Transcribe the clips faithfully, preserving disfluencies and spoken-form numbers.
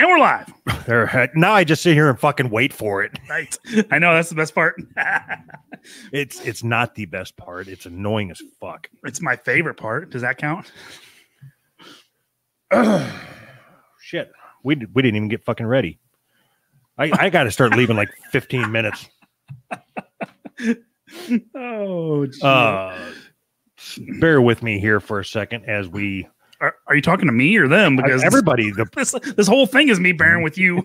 And we're live. There, now I just sit here and fucking wait for it. Right. I know that's the best part. It's it's not the best part. It's annoying as fuck. It's my favorite part. Does that count? Shit. We did, we didn't even get fucking ready. I, I got to start leaving like fifteen minutes. Oh, geez. Uh, bear with me here for a second as we. Are, are you talking to me or them? Because everybody, the this, this whole thing is me bearing with you.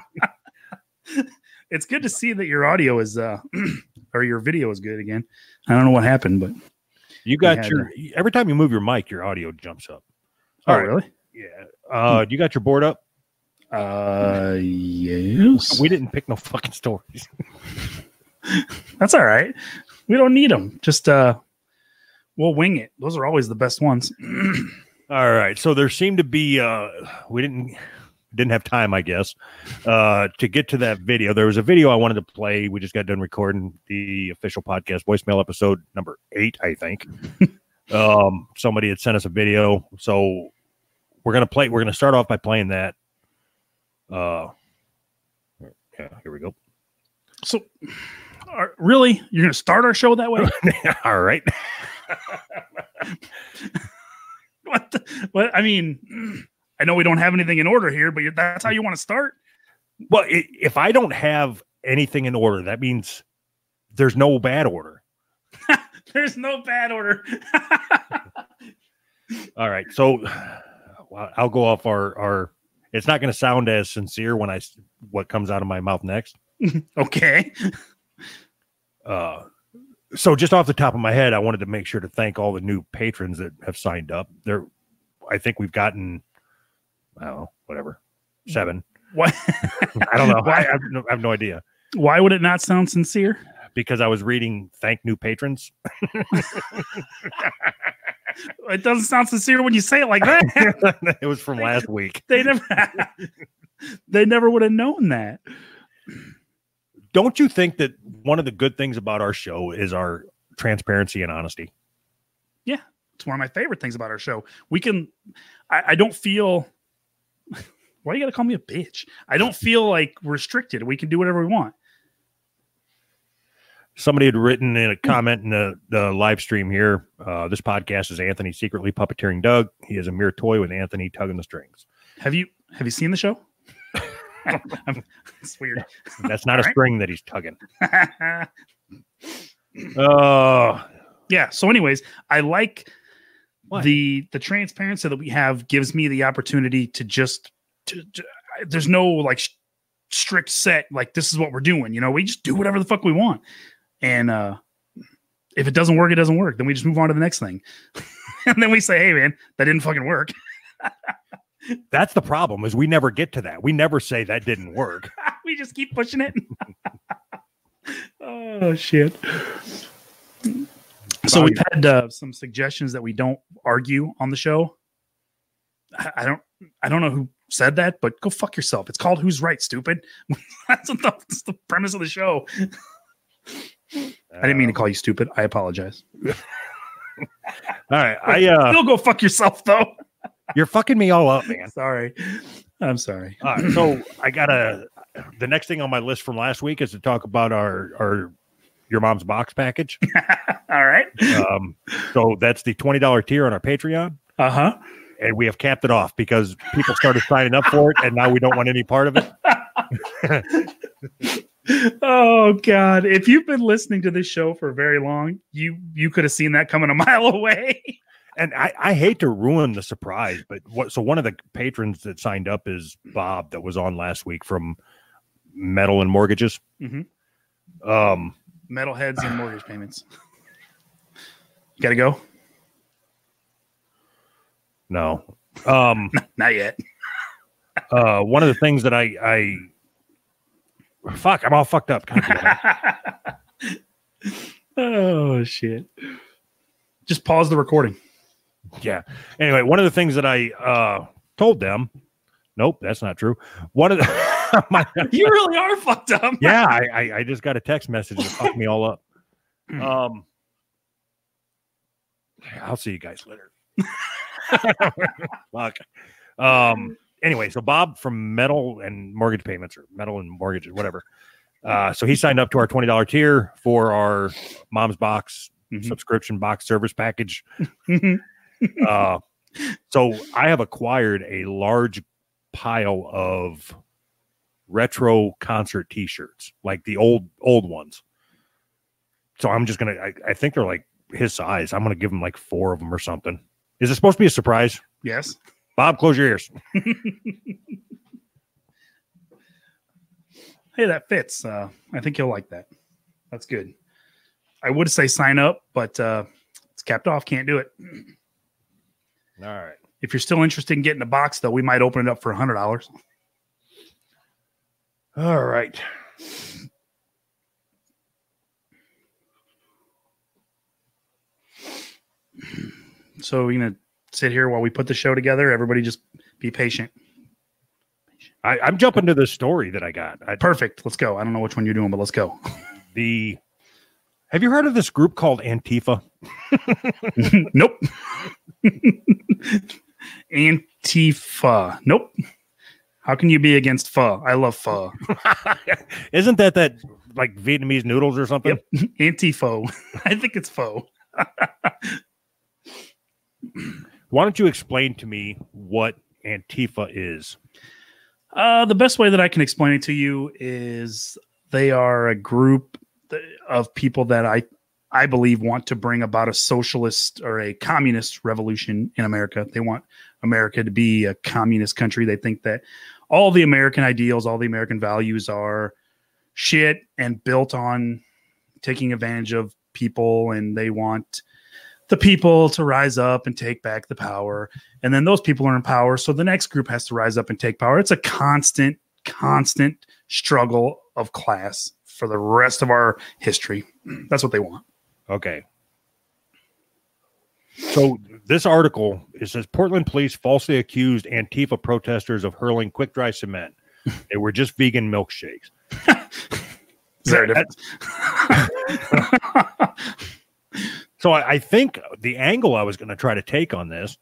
It's good to see that your audio is, uh, or your video is good again. I don't know what happened, but you got your to... every time you move your mic, your audio jumps up. Oh, All right. Really? Yeah. Uh, hmm. You got your board up? Uh, yes. We didn't pick no fucking stories. That's all right. We don't need them. Just uh, we'll wing it. Those are always the best ones. All right. So there seemed to be uh, we didn't didn't have time, I guess, uh, to get to that video. There was a video I wanted to play. We just got done recording the official podcast voicemail episode number eight, I think. um, somebody had sent us a video, so we're gonna play. We're gonna start off by playing that. Uh, yeah. Here we go. So, uh, really, you're gonna start our show that way? All right. What? The, what? I mean, I know we don't have anything in order here, but that's how you want to start? Well, it, if I don't have anything in order, that means there's no bad order. There's no bad order. All right. So well, I'll go off our, our, it's not going to sound as sincere when I, what comes out of my mouth next. Okay. Uh, So just off the top of my head, I wanted to make sure to thank all the new patrons that have signed up. There, I think we've gotten, I don't know, whatever, seven. What? I don't know. I, I, have no, I have no idea. Why would it not sound sincere? Because I was reading thank new patrons. It doesn't sound sincere when you say it like that. It was from last week. They never, they never would have known that. Don't you think that one of the good things about our show is our transparency and honesty? Yeah, it's one of my favorite things about our show. We can, I, I don't feel, why you got to call me a bitch? I don't feel like restricted. We can do whatever we want. Somebody had written in a comment in the, the live stream here, uh, this podcast is Anthony secretly puppeteering Doug. He is a mere toy with Anthony tugging the strings. Have you, have you seen the show? It's weird. That's not All a right. string that he's tugging. Oh, uh, yeah. So, anyways, I like what? the the transparency that we have gives me the opportunity to just to, to, there's no like sh- strict set like this is what we're doing. You know, we just do whatever the fuck we want, and uh, if it doesn't work, it doesn't work. Then we just move on to the next thing, and then we say, "Hey, man, that didn't fucking work." That's the problem is we never get to that. We never say that didn't work. We just keep pushing it. Oh, shit. So we've had uh, some suggestions that we don't argue on the show. I, I don't I don't know who said that, but go fuck yourself. It's called Who's Right, Stupid. That's, the, that's the premise of the show. I didn't mean to call you stupid. I apologize. All right. I uh, Still go fuck yourself, though. You're fucking me all up, man. Sorry. I'm sorry. All right, so I got to, the next thing on my list from last week is to talk about our, our, your mom's box package. All right. Um, so that's the twenty dollars tier on our Patreon. Uh-huh. And we have capped it off because people started signing up for it and now we don't want any part of it. Oh God. If you've been listening to this show for very long, you, you could have seen that coming a mile away. And I, I hate to ruin the surprise, but what? So one of the patrons that signed up is Bob, that was on last week from Metal and Mortgages. Mm-hmm. Um, Metalheads and mortgage payments. Got to go? No, um, not yet. uh, one of the things that I, I, fuck, I'm all fucked up. Oh shit! Just pause the recording. Yeah. Anyway, one of the things that I uh, told them, nope, that's not true. One of the, my, you really are fucked up. Yeah, I, I, I just got a text message that fucked me all up. Um, I'll see you guys later. Fuck. Um, anyway, so Bob from Metal and Mortgage Payments, or Metal and Mortgages, whatever. Uh, so he signed up to our twenty dollars tier for our Mom's Box mm-hmm. subscription box service package. uh, so I have acquired a large pile of retro concert T-shirts, like the old old ones. So I'm just gonna. I, I think they're like his size. I'm gonna give him like four of them or something. Is it supposed to be a surprise? Yes. Bob, close your ears. Hey, that fits. Uh, I think you'll like that. That's good. I would say sign up, but uh, it's capped off. Can't do it. All right. If you're still interested in getting a box, though, we might open it up for a hundred dollars. All right. So we're gonna sit here while we put the show together. Everybody, just be patient. I, I'm jumping to the story that I got. I, Perfect. Let's go. I don't know which one you're doing, but let's go. The have you heard of this group called Antifa? Nope. Antifa. Nope. How can you be against pho? I love pho. Isn't that that like Vietnamese noodles or something? Yep. Anti-pho. I think it's pho. Why don't you explain to me what Antifa is? Uh, the best way that I can explain it to you is they are a group of people that I I believe want to bring about a socialist or a communist revolution in America. They want America to be a communist country. They think that all the American ideals, all the American values are shit and built on taking advantage of people, and they want the people to rise up and take back the power. And then those people are in power. So the next group has to rise up and take power. It's a constant, constant struggle of class for the rest of our history. That's what they want. Okay. So this article, it says Portland police falsely accused Antifa protesters of hurling quick dry cement. They were just vegan milkshakes. Is there a difference? So I, I think the angle I was going to try to take on this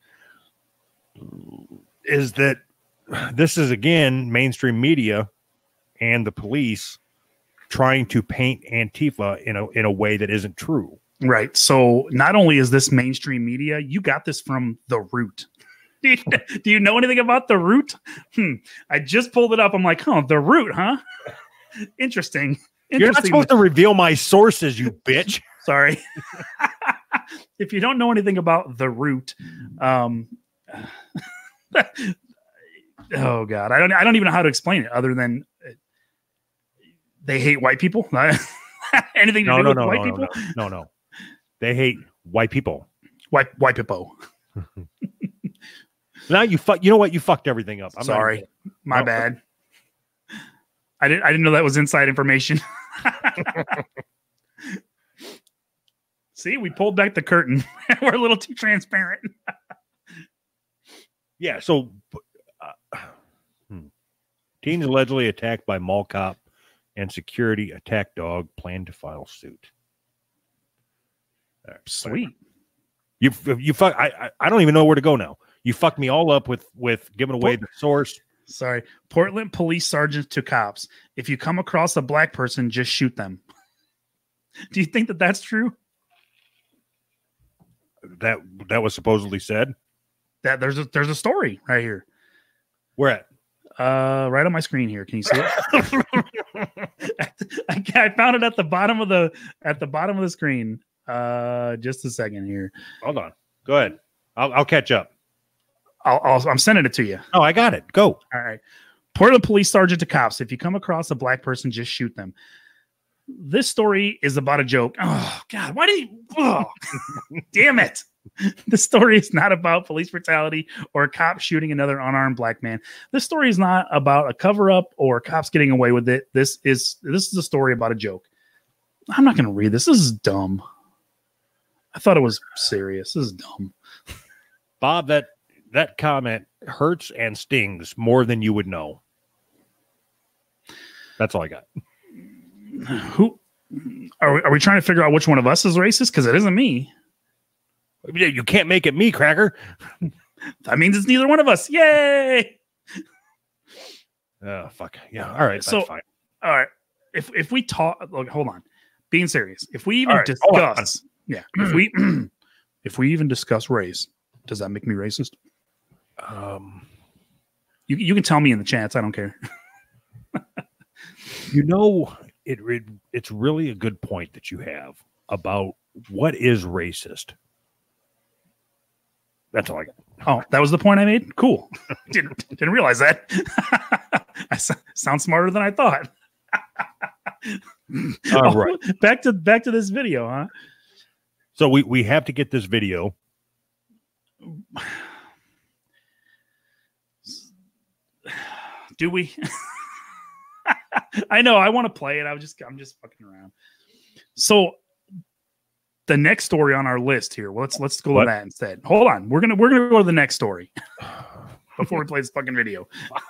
is that this is, again, mainstream media and the police trying to paint Antifa in a in a way that isn't true. Right. So not only is this mainstream media, you got this from The Root. Do you, do you know anything about The Root? Hmm. I just pulled it up. I'm like, oh, The Root, huh? Interesting. Interesting. You're not supposed to reveal my sources, you bitch. Sorry. If you don't know anything about The Root, um, oh God, I don't, I don't even know how to explain it other than they hate white people. Anything to no, do no, with no, white no, people? No, no, no. They hate white people. White, white people. Now you fuck. You know what? You fucked everything up. I'm Sorry, not... my no. bad. I didn't. I didn't know that was inside information. See, we pulled back the curtain. We're a little too transparent. Yeah. So, uh, hmm. teens allegedly attacked by mall cop and security attack dog plan to file suit. Right, Sweet. You you fuck. I, I I don't even know where to go now. You fucked me all up with with giving away the source. Sorry. Portland police sergeant to cops. If you come across a black person, just shoot them. Do you think that that's true? That that was supposedly said. That there's a there's a story right here. Where at? Uh, right on my screen here. Can you see it? I, I found it at the bottom of the at the bottom of the screen. Uh, just a second here. Hold on. Go ahead. I'll I'll catch up. I'll, I'll I'm sending it to you. Oh, I got it. Go. All right. Portland police sergeant to cops. If you come across a black person, just shoot them. This story is about a joke. Oh God, why did you? Oh, damn it! This story is not about police brutality or a cop shooting another unarmed black man. This story is not about a cover up or cops getting away with it. This is this is a story about a joke. I'm not going to read this. This is dumb. I thought it was serious. This is dumb. Bob, that that comment hurts and stings more than you would know. That's all I got. Who are we, are we trying to figure out which one of us is racist? Because it isn't me. You can't make it me, Cracker. That means it's neither one of us. Yay! Oh, fuck. Yeah. All right. So, that's fine. All right. If if we talk, look, hold on. Being serious, if we even Right, discuss, yeah, if we if we even discuss race, does that make me racist? Um, you you can tell me in the chats. I don't care. you know, it, it it's really a good point that you have about what is racist. That's all I got. Oh, that was the point I made. Cool. didn't didn't realize that. I s- sound smarter than I thought. All oh, right. Back to back to this video, huh? So we we have to get this video. Do we? I know I want to play it. I was just I'm just fucking around. So the next story on our list here. Well, let's let's go What? to that instead. Hold on. We're gonna we're gonna go to the next story before we play this fucking video.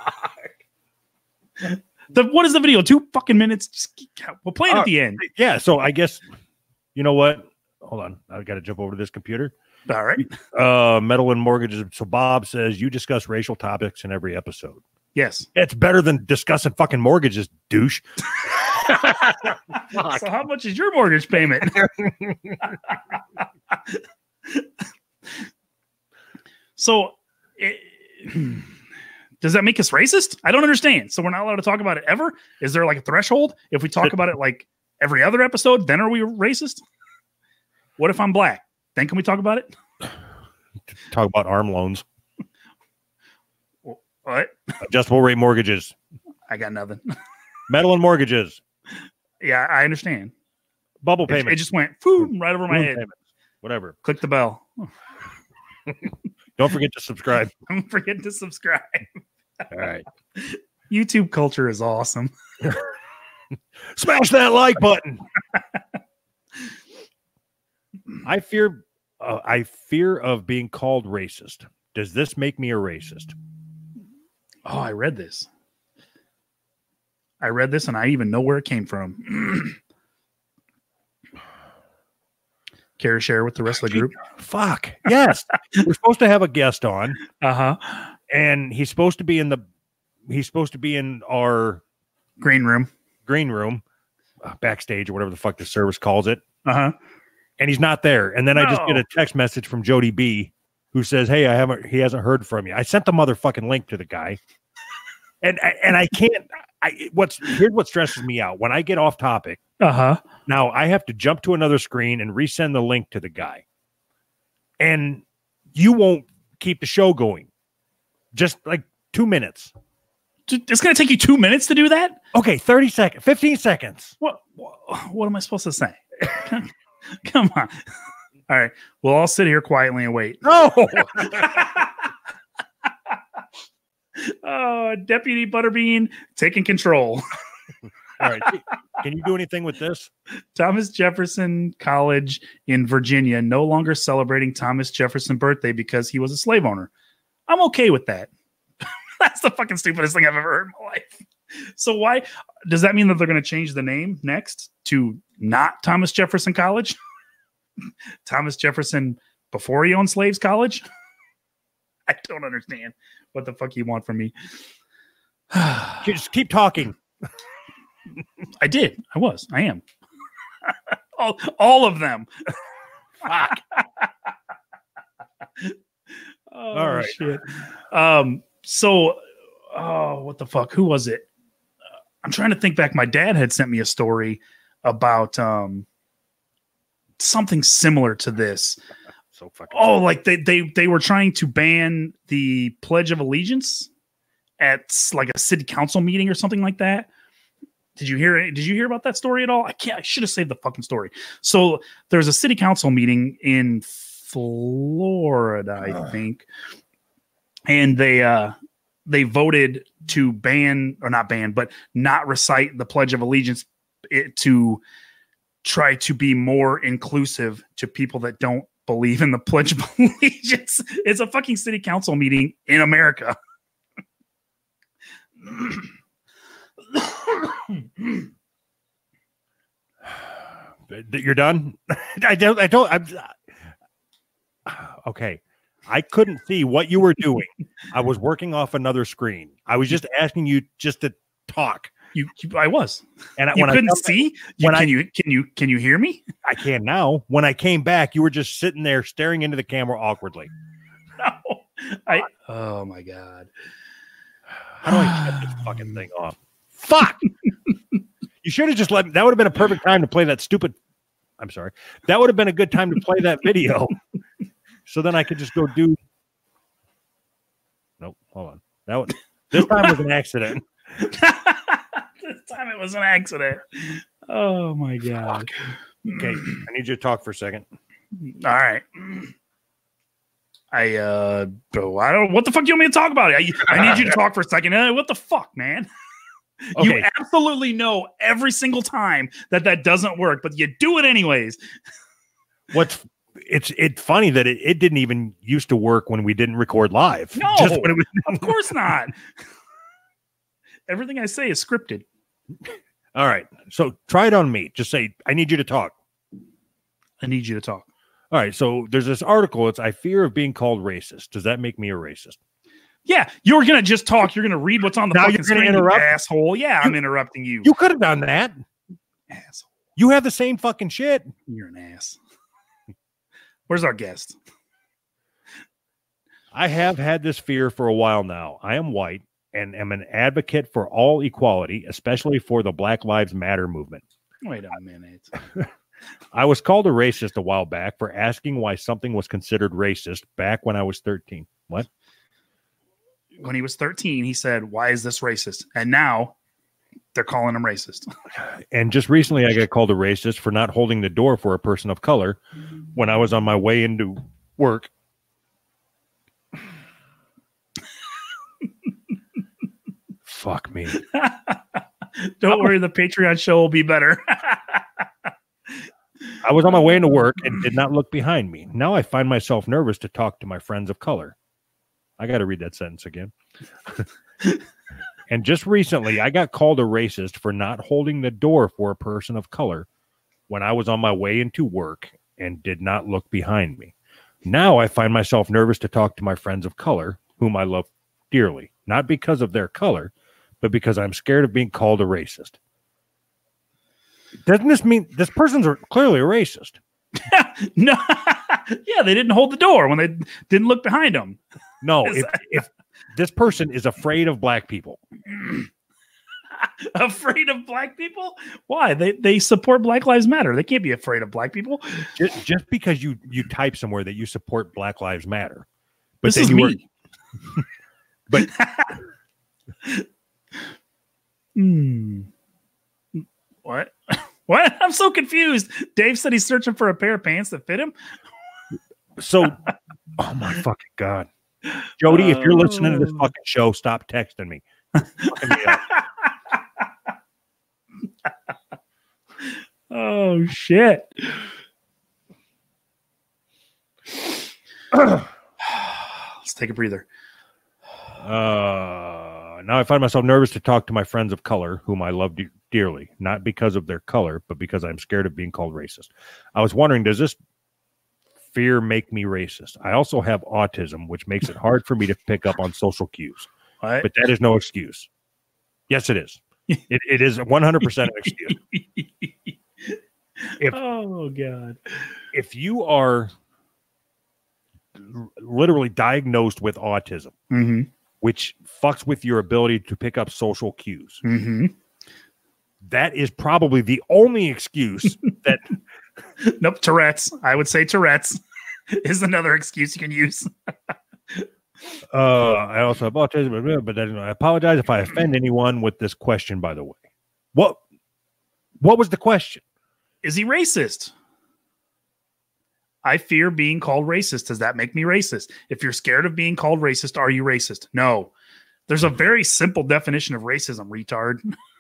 the what is the video? Two fucking minutes. Just, we'll play it Uh, at the end. Yeah. So I guess you know what? Hold on. I got to jump over to this computer. All right. Uh, metal and mortgages. So Bob says you discuss racial topics in every episode. Yes. It's better than discussing fucking mortgages, douche. So how much is your mortgage payment? so it, does that make us racist? I don't understand. So we're not allowed to talk about it ever? Is there like a threshold? If we talk about it like every other episode, then are we racist? What if I'm black? Then can we talk about it? Talk about arm loans. What? Adjustable rate mortgages. I got nothing. Metal and mortgages. Yeah, I understand. Bubble It, payments. it just went boom, right over my Balloon head. payments, whatever. Click the bell. Don't forget to subscribe. Don't forget to subscribe. All right. YouTube culture is awesome. Smash that like button. I fear uh, I fear of being called racist. Does this make me a racist? Oh, I read this. I read this and I even know where it came from. Care to share with the rest of the group? Fuck. Yes. We're supposed to have a guest on. Uh-huh. And he's supposed to be in the he's supposed to be in our Green room. green room, uh, backstage or whatever the fuck the service calls it. Uh-huh. And he's not there. And then I just No. get a text message from Jody B who says, "Hey, I haven't he hasn't heard from you." I sent the motherfucking link to the guy. And and I can't I what's here's what stresses me out. When I get off topic, Uh-huh. now I have to jump to another screen and resend the link to the guy. And you won't keep the show going. Just like two minutes. It's going to take you two minutes to do that? Okay, thirty seconds, fifteen seconds. What, what, what am I supposed to say? Come on. All right. We'll all sit here quietly and wait. No. Oh, Deputy Butterbean taking control. All right. Can you do anything with this? Thomas Jefferson College in Virginia no longer celebrating Thomas Jefferson birthday because he was a slave owner. I'm okay with that. That's the fucking stupidest thing I've ever heard in my life. So why does that mean that they're going to change the name next to not Thomas Jefferson College? Thomas Jefferson before he owned slaves college? I don't understand what the fuck you want from me. Just keep talking. I did. I was. I am. all, all of them. Fuck. Oh, All right. Shit. Um. So, oh, what the fuck? Who was it? Uh, I'm trying to think back. My dad had sent me a story about um something similar to this. So fucking. Oh, like they they they were trying to ban the Pledge of Allegiance at like a city council meeting or something like that. Did you hear it? Did you hear about that story at all? I can't. I should have saved the fucking story. So there's a city council meeting in Florida, I think, and they uh, they voted to ban or not ban, but not recite the Pledge of Allegiance it, to try to be more inclusive to people that don't believe in the Pledge of Allegiance. It's a fucking city council meeting in America. You're done. I don't. I don't. I'm. Okay. I couldn't see what you were doing. I was working off another screen. I was just asking you just to talk. You, you I was. And you when couldn't I see? Back, you, can I, you can you can you hear me? I can now. When I came back, you were just sitting there staring into the camera awkwardly. No. I oh my god. How do I shut this fucking thing off? Fuck. You should have just let me. That would have been a perfect time to play that stupid. I'm sorry. That would have been a good time to play that video. So then I could just go do. Nope. Hold on. That was, this time was an accident. This time it was an accident. Oh my god. Fuck. Okay. I need you to talk for a second. All right. I uh bro, I don't what the fuck do you want me to talk about? I, I need you to talk for a second. Uh, what the fuck, man? Okay. You absolutely know every single time that that doesn't work, but you do it anyways. What's it's it's funny that it, it didn't even used to work when we didn't record live. No, Just when it was- of course not. Everything I say is scripted. All right. So try it on me. Just say, I need you to talk. I need you to talk. All right. So there's this article. It's I fear of being called racist. Does that make me a racist? Yeah, you're gonna just talk. You're gonna read what's on the now fucking you're gonna screen, interrupt? you asshole. Yeah, you, I'm interrupting you. You could have done that, asshole. You have the same fucking shit. You're an ass. Where's our guest? I have had this fear for a while now. I am white and am an advocate for all equality, especially for the Black Lives Matter movement. Wait a minute. I was called a racist a while back for asking why something was considered racist back when I was thirteen. What? When he was thirteen, he said, why is this racist? And now they're calling him racist. And just recently I got called a racist for not holding the door for a person of color when I was on my way into work. Fuck me. Don't worry, the Patreon show will be better. I was on my way into work and did not look behind me. Now I find myself nervous to talk to my friends of color. I got to read that sentence again. And just recently, I got called a racist for not holding the door for a person of color when I was on my way into work and did not look behind me. Now I find myself nervous to talk to my friends of color, whom I love dearly, not because of their color, but because I'm scared of being called a racist. Doesn't this mean this person's clearly a racist? No. Yeah, they didn't hold the door when they didn't look behind them. No, if, if this person is afraid of black people. Afraid of black people? Why? They they support Black Lives Matter. They can't be afraid of black people. Just, just because you you type somewhere that you support Black Lives Matter. But this then is you me. Were, but hmm. What? What? I'm so confused. Dave said he's searching for a pair of pants that fit him. So, oh my fucking God. Jody, if you're listening to this fucking show, stop texting me. Oh, shit. Let's take a breather. Uh, now I find myself nervous to talk to my friends of color, whom I love de- dearly, not because of their color, but because I'm scared of being called racist. I was wondering, does this fear make me racist? I also have autism, which makes it hard for me to pick up on social cues. What? But that is no excuse. Yes, it is. It, it is one hundred percent an excuse. If, oh, God. If you are literally diagnosed with autism, mm-hmm. which fucks with your ability to pick up social cues, mm-hmm. that is probably the only excuse that... Nope, Tourette's. I would say Tourette's is another excuse you can use. uh, I also have autism, but I apologize if I offend anyone with this question, by the way. What, what was the question? Is he racist? I fear being called racist. Does that make me racist? If you're scared of being called racist, are you racist? No. There's a very simple definition of racism, retard.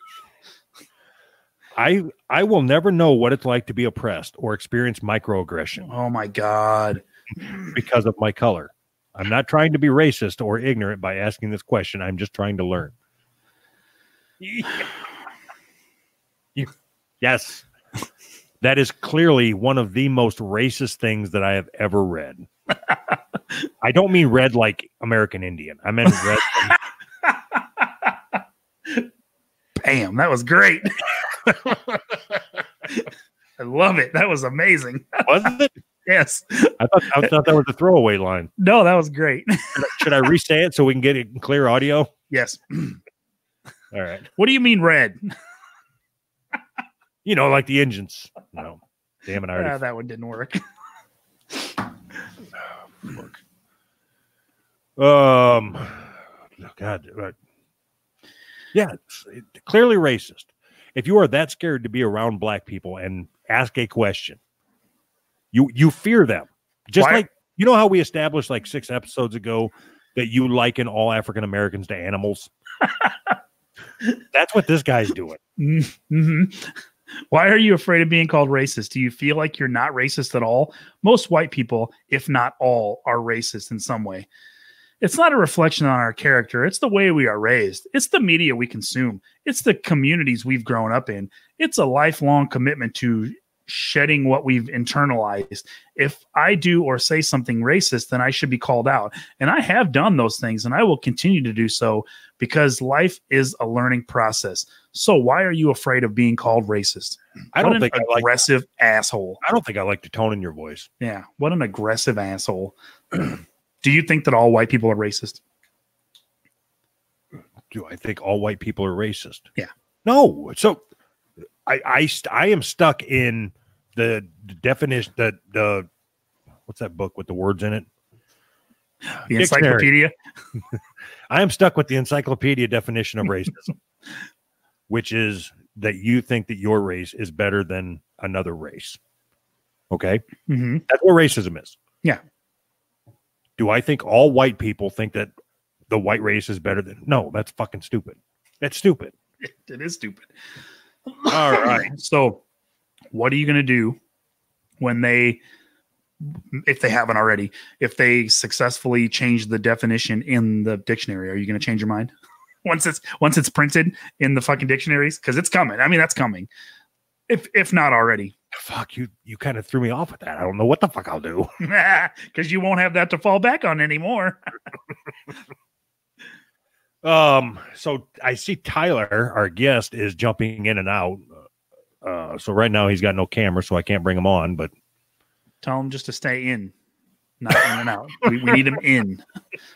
I I will never know what it's like to be oppressed or experience microaggression. Oh my God. Because of my color. I'm not trying to be racist or ignorant by asking this question. I'm just trying to learn. Yes. That is clearly one of the most racist things that I have ever read. I don't mean red like American Indian. I meant red. Bam, that was great. I love it. That was amazing. Wasn't it? Yes. I thought I thought that was a throwaway line. No, that was great. Should I, should I re-say it so we can get it in clear audio? Yes. All right. What do you mean red? You know, like the engines. No. Damn it, I already. Uh, that one didn't work. Um, God, uh, yeah, it's, it, clearly racist. If you are that scared to be around black people and ask a question, you you fear them. Just Why? Like, you know how we established like six episodes ago that you liken all African Americans to animals? That's what this guy's doing. Mm-hmm. Why are you afraid of being called racist? Do you feel like you're not racist at all? Most white people, if not all, are racist in some way. It's not a reflection on our character. It's the way we are raised. It's the media we consume. It's the communities we've grown up in. It's a lifelong commitment to shedding what we've internalized. If I do or say something racist, then I should be called out. And I have done those things, and I will continue to do so because life is a learning process. So why are you afraid of being called racist? I What don't an think I like. aggressive asshole. I don't think I like the tone in your voice. Yeah, what an aggressive asshole. Do you think that all white people are racist? Do I think all white people are racist? Yeah. No. So I I, st- I am stuck in the, the definition, the, the, what's that book with the words in it? The Dictionary. encyclopedia? I am stuck with the encyclopedia definition of racism, which is that you think that your race is better than another race. Okay? Mm-hmm. That's what racism is. Yeah. Do I think all white people think that the white race is better than? No, that's fucking stupid. That's stupid. It, it is stupid. All right. So what are you going to do when they, if they haven't already, if they successfully change the definition in the dictionary? Are you going to change your mind once it's once it's printed in the fucking dictionaries? Because it's coming. I mean, that's coming. If if not already. Fuck, you you kind of threw me off with that. I don't know what the fuck I'll do. Because you won't have that to fall back on anymore. um. So I see Tyler, our guest, is jumping in and out. Uh. So right now he's got no camera, so I can't bring him on. But Tell him just to stay in, not in and out. We, we need him in.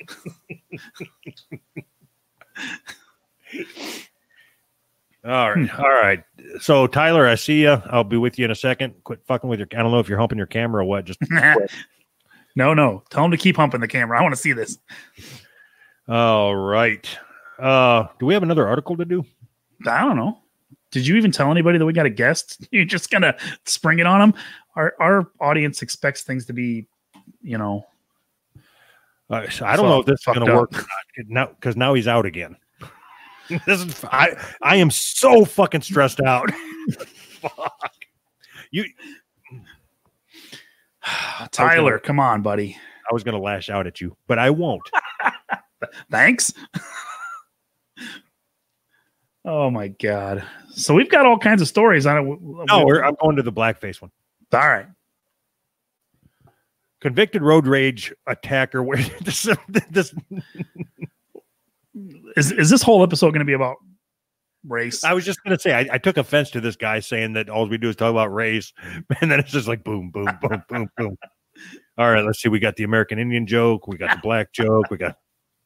All right. All right. So, Tyler, I see you. I'll be with you in a second. Quit fucking with your, I don't know if you're humping your camera or what. Just no, no. Tell him to keep humping the camera. I want to see this. All right. Uh, do we have another article to do? I don't know. Did you even tell anybody that we got a guest? You're just going to spring it on them? Our, our audience expects things to be, you know. Uh, so I don't know if this is going to work or not, now, because now he's out again. This is I. I am so fucking stressed out. Fuck you, Tyler. Gonna, come on, buddy. I was going to lash out at you, but I won't. Thanks. Oh my god! So we've got all kinds of stories on it. No, we're, I'm going to the blackface one. All right. Convicted road rage attacker. Where this? this Is is this whole episode going to be about race? I was just going to say, I, I took offense to this guy saying that all we do is talk about race. And then it's just like boom, boom, boom, boom, boom. All right, let's see. We got the American Indian joke. We got the black joke. We got.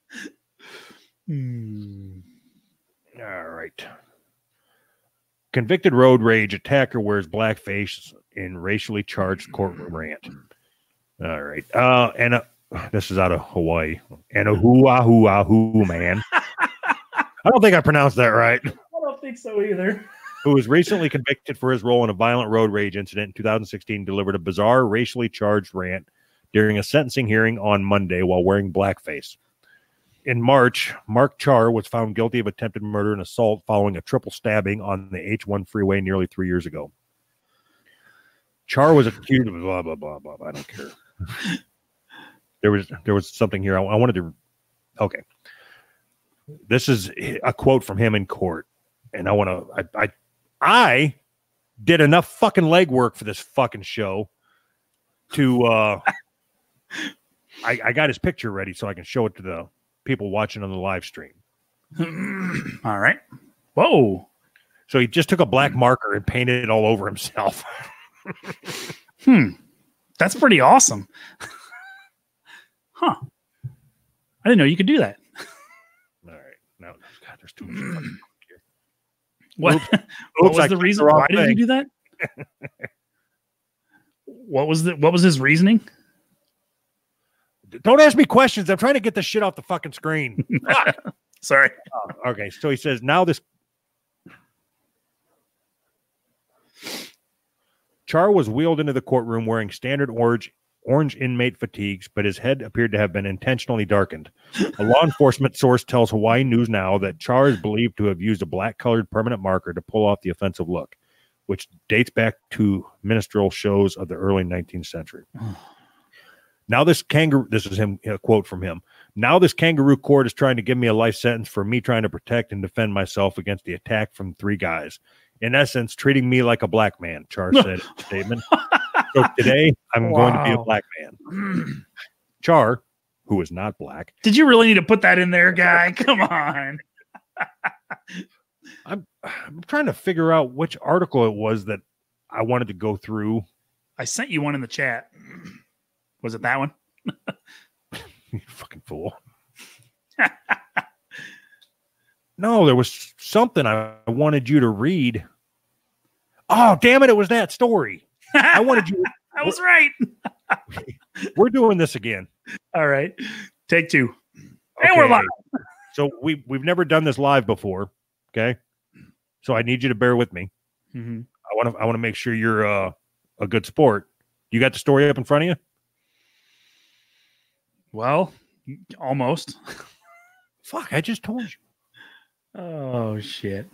Hmm. All right. Convicted road rage attacker wears blackface in racially charged courtroom rant. All right. Uh, and uh, this is out of Hawaii. And a hoo-ah, hoo-ah, hoo, man. I don't think I pronounced that right. I don't think so either. Who was recently convicted for his role in a violent road rage incident in two thousand sixteen, delivered a bizarre racially charged rant during a sentencing hearing on Monday while wearing blackface. In March, Mark Char was found guilty of attempted murder and assault following a triple stabbing on the H one freeway nearly three years ago. Char was accused of blah, blah, blah, blah, blah. I don't care. There was there was something here. I, I wanted to. Okay. This is a quote from him in court. And I want to. I, I I did enough fucking legwork for this fucking show to uh, I, I got his picture ready so I can show it to the people watching on the live stream. All right. Whoa. So he just took a black marker and painted it all over himself. Hmm. That's pretty awesome. Huh. I didn't know you could do that. All right. No, God, there's too much. What, Oops. what Oops, was I the clicked reason? the wrong Why did thing. you do that? What was the what was his reasoning? Don't ask me questions. I'm trying to get this shit off the fucking screen. Sorry. Oh, okay. So he says, now this Char was wheeled into the courtroom wearing standard orange orange inmate fatigues, but his head appeared to have been intentionally darkened. A law enforcement source tells Hawaii News Now that Char is believed to have used a black-colored permanent marker to pull off the offensive look, which dates back to minstrel shows of the early nineteenth century. Now this kangaroo, this is him, a quote from him. Now this kangaroo court is trying to give me a life sentence for me trying to protect and defend myself against the attack from three guys. In essence, treating me like a black man, Char said in a statement. So today, I'm Wow. going to be a black man. Char, who is not black. Did you really need to put that in there, guy? Come on. I'm, I'm trying to figure out which article it was that I wanted to go through. I sent you one in the chat. Was it that one? You fucking fool. No, there was something I wanted you to read. Oh, damn it. It was that story. I wanted you. I was right. We're doing this again. All right. Take two. And Okay. we're live. So we, we've never done this live before. Okay. So I need you to bear with me. Mm-hmm. I want to I want to make sure you're uh, a good sport. You got the story up in front of you? Well, almost. Fuck, I just told you. Oh, shit.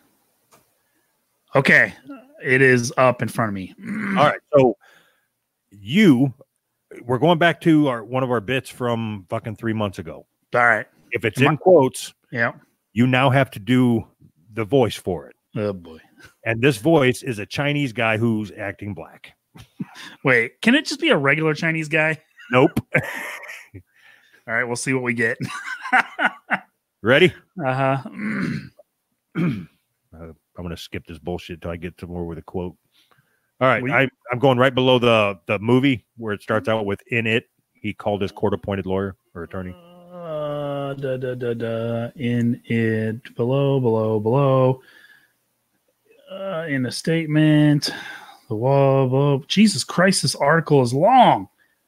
Okay. It is up in front of me. All right. So you, we're going back to our one of our bits from fucking three months ago. All right. If it's in quotes, Yeah. you now have to do the voice for it. Oh, boy. And this voice is a Chinese guy who's acting black. Wait, can it just be a regular Chinese guy? Nope. All right. We'll see what we get. Ready? Uh-huh. uh, I'm going to skip this bullshit till I get to more with a quote. All right. We- I, I'm going right below the, the movie where it starts out with in it. He called his court appointed lawyer or attorney. Uh, da, da, da, da, in it, below, below, below. Uh, in a statement, the wall, below. Jesus Christ, this article is long.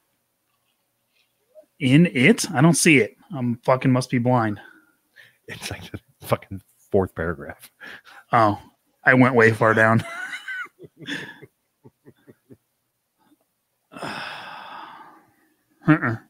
In it? I don't see it. I'm fucking must be blind. It's like the fucking fourth paragraph. Oh, I went way far down. uh-uh.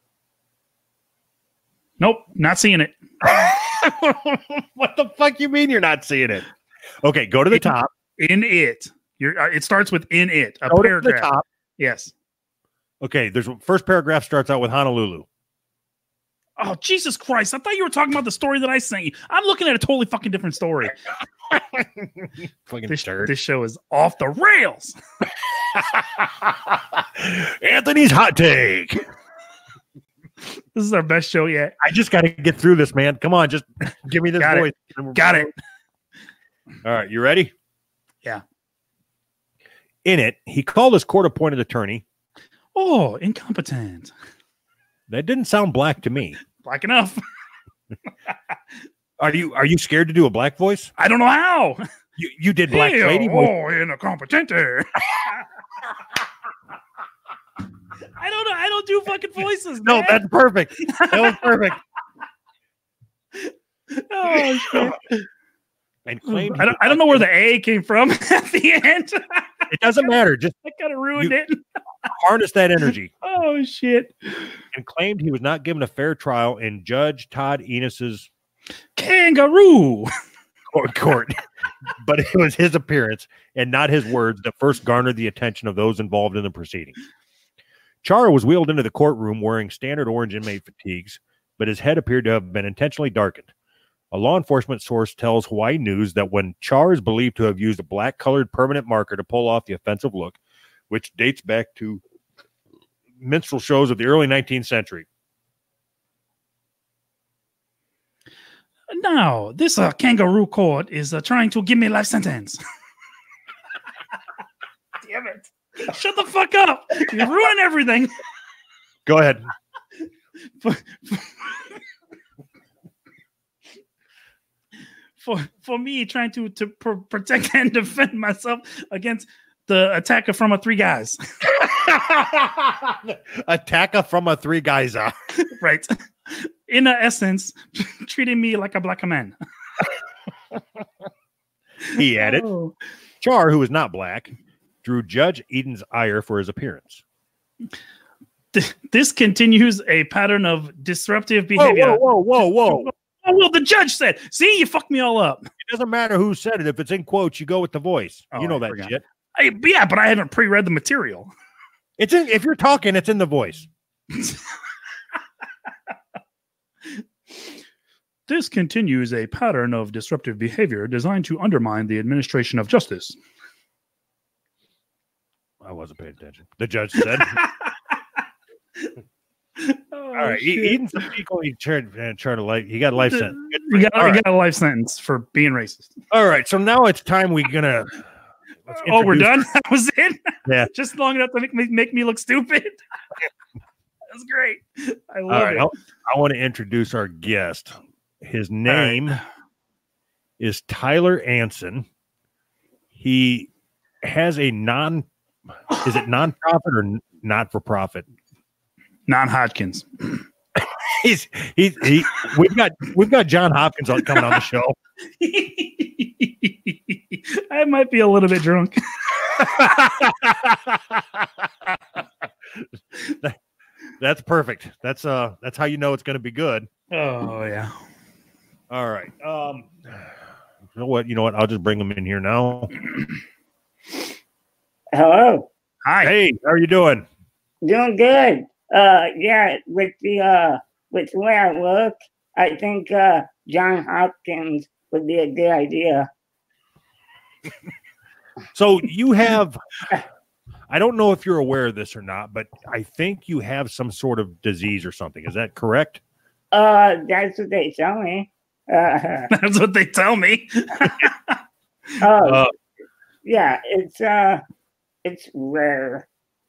Nope, not seeing it. What the fuck you mean you're not seeing it? Okay, go to the top. In it. You're, uh, it starts with in it. A Go to the paragraph. top. Yes. Okay, there's first paragraph starts out with Honolulu. Oh, Jesus Christ. I thought you were talking about the story that I sent you. I'm looking at a totally fucking different story. Fucking This, turd. this show is off the rails. Anthony's hot take. This is our best show yet. I just got to get through this, man. Come on, just give me this Got it. voice. Got it. All right, you ready? Yeah. In it, he called his court-appointed attorney. Oh, incompetent. That didn't sound black to me. Black enough. Are you are you scared to do a black voice? I don't know how. You you did black Hey, lady voice. oh, incompetent. I don't know. I don't do fucking voices. No, man. that's perfect. That was perfect. Oh, shit. And claimed I don't, I don't know where the A came from at the end. it doesn't matter. Just I kind of ruined You- it. harness that energy. Oh, shit. And claimed he was not given a fair trial in Judge Todd Enos's Kangaroo. court, court. But it was his appearance and not his words that first garnered the attention of those involved in the proceedings. Chara was wheeled into the courtroom wearing standard orange inmate fatigues, but his head appeared to have been intentionally darkened. A law enforcement source tells Hawaii News that when Char is believed to have used a black-colored permanent marker to pull off the offensive look, which dates back to minstrel shows of the early nineteenth century. Now, this uh, kangaroo court is uh, trying to give me a life sentence. Damn it. Shut the fuck up. You ruin everything. Go ahead. For, for, for me, trying to, to pr- protect and defend myself against the attacker from a three guys. Attacker from a three guys. Right. In essence, treating me like a black man. He added, oh. Char, who is not black, drew Judge Eden's ire for his appearance. This continues a pattern of disruptive behavior. Whoa, whoa, whoa, whoa, whoa. Oh, well, the judge said, see, you fucked me all up. It doesn't matter who said it. If it's in quotes, you go with the voice. Oh, you know I that forgot. shit. I, yeah, but I haven't pre-read the material. It's in, if you're talking, it's in the voice. This continues a pattern of disruptive behavior designed to undermine the administration of justice. I wasn't paying attention. The judge said. Oh, all right, shit. Eden's illegal. He tried, uh, tried to like. He got a life sentence. You got, All you right. got a life sentence for being racist. All right, so now it's time we're gonna. let's Oh, we're introduce- done? That was it? Yeah. Just long enough to make me, make me look stupid? That's great. I love All right, it. I'll- I want to introduce our guest. His name right. is Tyler Anson. He has a non. Is it nonprofit or not for profit? Non-Hodgkins. He's he's he. We've got we've got John Hopkins on, coming on the show. I might be a little bit drunk. That- that's perfect. That's uh that's how you know it's going to be good. Oh, yeah. All right. Um, you know what? You know what? I'll just bring him in here now. Hello. Hi. Hey, how are you doing? Doing good. Uh, yeah, with the uh, with the way I look, I think uh, John Hopkins would be a good idea. So you have. I don't know if you're aware of this or not, but I think you have some sort of disease or something. Is that correct? Uh, that's what they tell me. Uh, That's what they tell me. oh, Uh, yeah, it's uh, it's rare.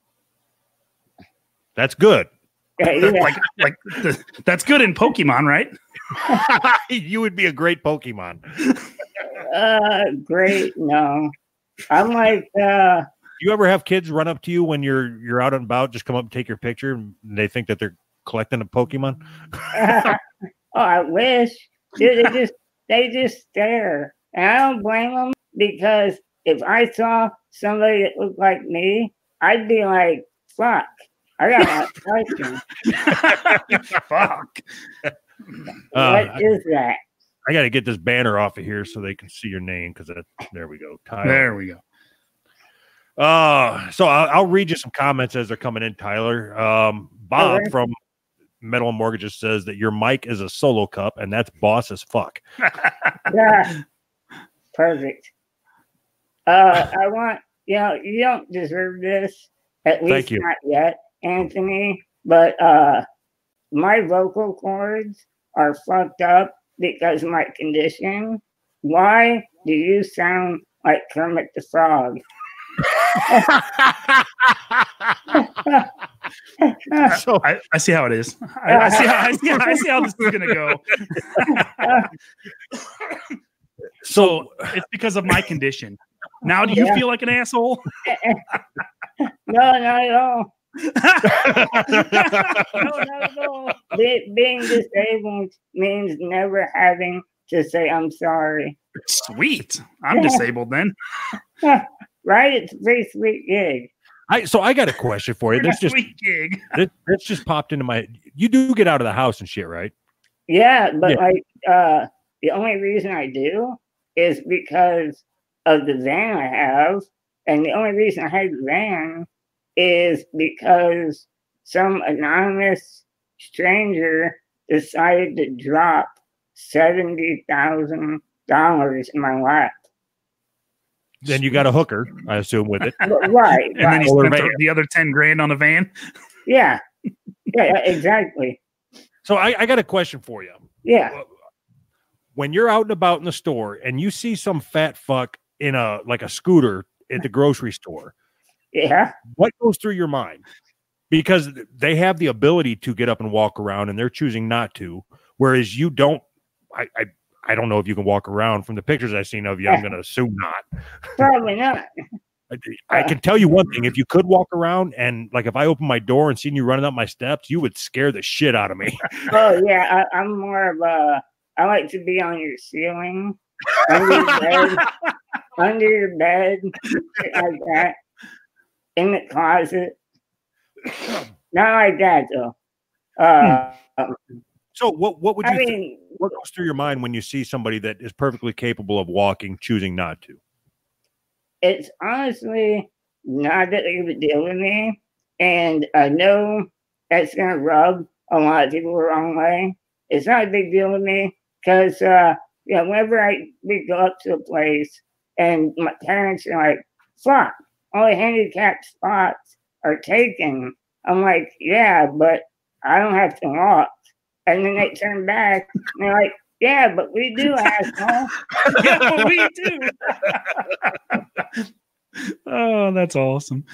That's good. Yeah, yeah. like, like the, that's good in Pokemon, right? You would be a great Pokemon. uh, great. No, I'm like uh. You ever have kids run up to you when you're you're out and about, just come up and take your picture, and they think that they're collecting a Pokemon? oh, I wish. They, they just they just stare, and I don't blame them because if I saw somebody that looked like me, I'd be like, "Fuck, I got my question. Fuck. Uh, What is that?" I got to get this banner off of here so they can see your name because there we go. Tyler. There we go. Uh, so I'll, I'll read you some comments as they're coming in, Tyler. Um, Bob Okay. from Metal and Mortgages says that your mic is a solo cup, and that's boss as fuck. Yeah. Perfect. Uh, I want you know you don't deserve this, at Thank least you. not yet, Anthony. But uh, my vocal cords are fucked up because of my condition. Why do you sound like Kermit the Frog? So I, I see how it is. I, I see how I see how, I see how this is gonna go. So it's because of my condition. Now, do you Yeah. feel like an asshole? No, not at all. No, not at all. Be- being disabled means never having to say I'm sorry. Sweet. I'm disabled then. Right? It's a pretty sweet gig. I so I got a question for you. This just Sweet gig. this, this just popped into my. You do get out of the house and shit, right? Yeah, but Yeah. like uh the only reason I do is because of the van I have. And the only reason I have the van is because some anonymous stranger decided to drop seventy thousand dollars in my lap. Then you got a hooker, I assume, with it. But- right, And then right. he Well, spent van. the, the other ten grand on a van. Yeah. Yeah, exactly. So I, I got a question for you. Yeah. When you're out and about in the store and you see some fat fuck in a like a scooter at the grocery store, Yeah. what goes through your mind? Because they have the ability to get up and walk around and they're choosing not to, whereas you don't. I I, I don't know if you can walk around. From the pictures I've seen of you, I'm going to assume not. Probably not. I, I can tell you one thing. If you could walk around and like if I opened my door and seen you running up my steps, you would scare the shit out of me. Oh, yeah. I, I'm more of a, I like to be on your ceiling, under your bed, under your bed, like that, in the closet. Not like that, though. Uh, So what, what would you I think? mean, What goes through your mind when you see somebody that is perfectly capable of walking, choosing not to? it's honestly not that big of a deal with me. And I know that's going to rub a lot of people the wrong way. It's not a big deal with me because, uh, you know, whenever I we go up to a place and my parents are like, fuck, all the handicapped spots are taken. I'm like, yeah, but I don't have to walk. And then they turn back and they're like, yeah, but we do, asshole. Yeah, we do. Oh, that's awesome.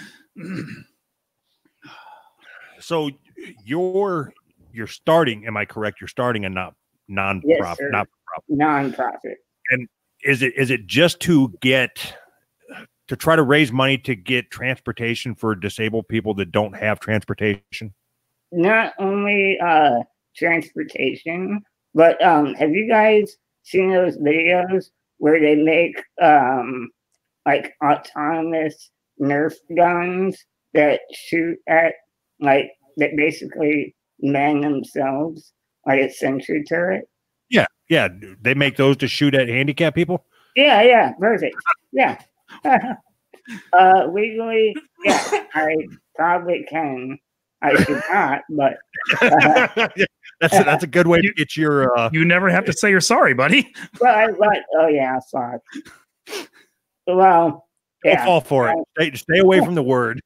So you're you're starting, am I correct? You're starting a not non-profit, Yes, sir. not profit. Non-profit. And is it is it just to get to try to raise money to get transportation for disabled people that don't have transportation? Not only uh, transportation, but um, have you guys seen those videos where they make um, like autonomous Nerf guns that shoot at like that basically man themselves like a sentry turret? Yeah, yeah. They make those to shoot at handicapped people. Yeah, yeah, perfect. Yeah. uh, legally, yeah, I probably can. I should not, but uh, that's a, that's a good way to get your. Uh, You never have to say you're sorry, buddy. but I but oh yeah, fuck. Well, don't yeah. fall for it. Stay, stay away from the word.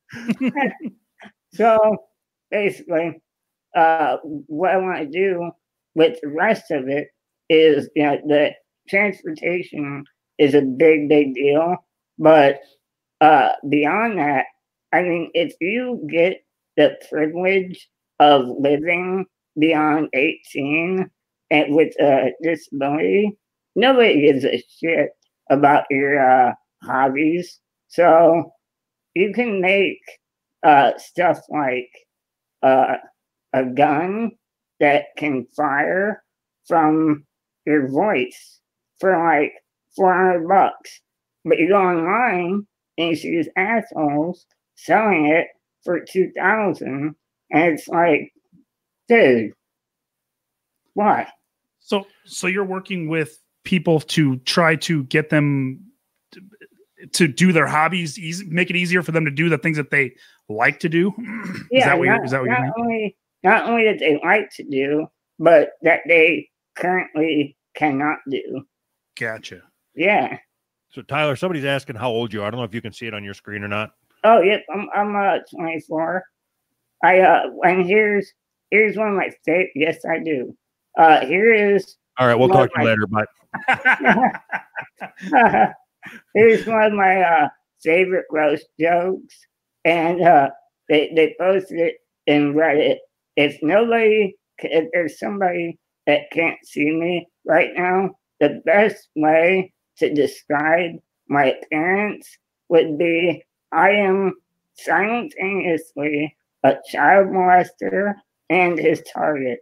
So basically, uh, what I want to do with the rest of it is, you know, the transportation is a big, big deal. But uh, beyond that, I mean, if you get the privilege of living beyond eighteen and with a disability, nobody gives a shit about your uh, hobbies. So you can make uh, stuff like uh, a gun that can fire from your voice for like four hundred bucks. But you go online and you see these assholes selling it for two thousand, and it's like, dude, why? So, so you're working with people to try to get them to, to do their hobbies, easy, make it easier for them to do the things that they like to do. Is Yeah, that what not, you're, is that what not you mean? only not only that they like to do, but that they currently cannot do. Gotcha. Yeah. So Tyler, somebody's asking how old you are. I don't know if you can see it on your screen or not. Oh, yep. I'm I'm uh twenty-four. I uh and here's here's one of my favorite. Yes, I do. Uh, here is. All right, we'll one talk of to you my- later. Bye. Here's one of my uh, favorite roast jokes, and uh, they they posted it in Reddit. If nobody, if there's somebody that can't see me right now, the best way to describe my appearance would be I am simultaneously a child molester and his target.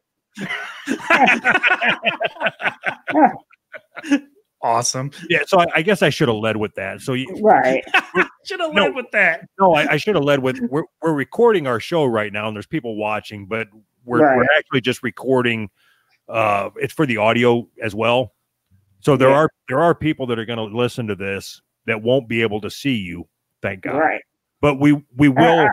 Awesome. Yeah, so I, I guess I should have led with that. So you, Right. Should have No. led with that. no, I, I should have led with we're we're recording our show right now, and there's people watching, but we're Right. we're actually just recording. Uh, it's for the audio as well. So there Yeah. are there are people that are going to listen to this that won't be able to see you. Thank God. Right. But we we will.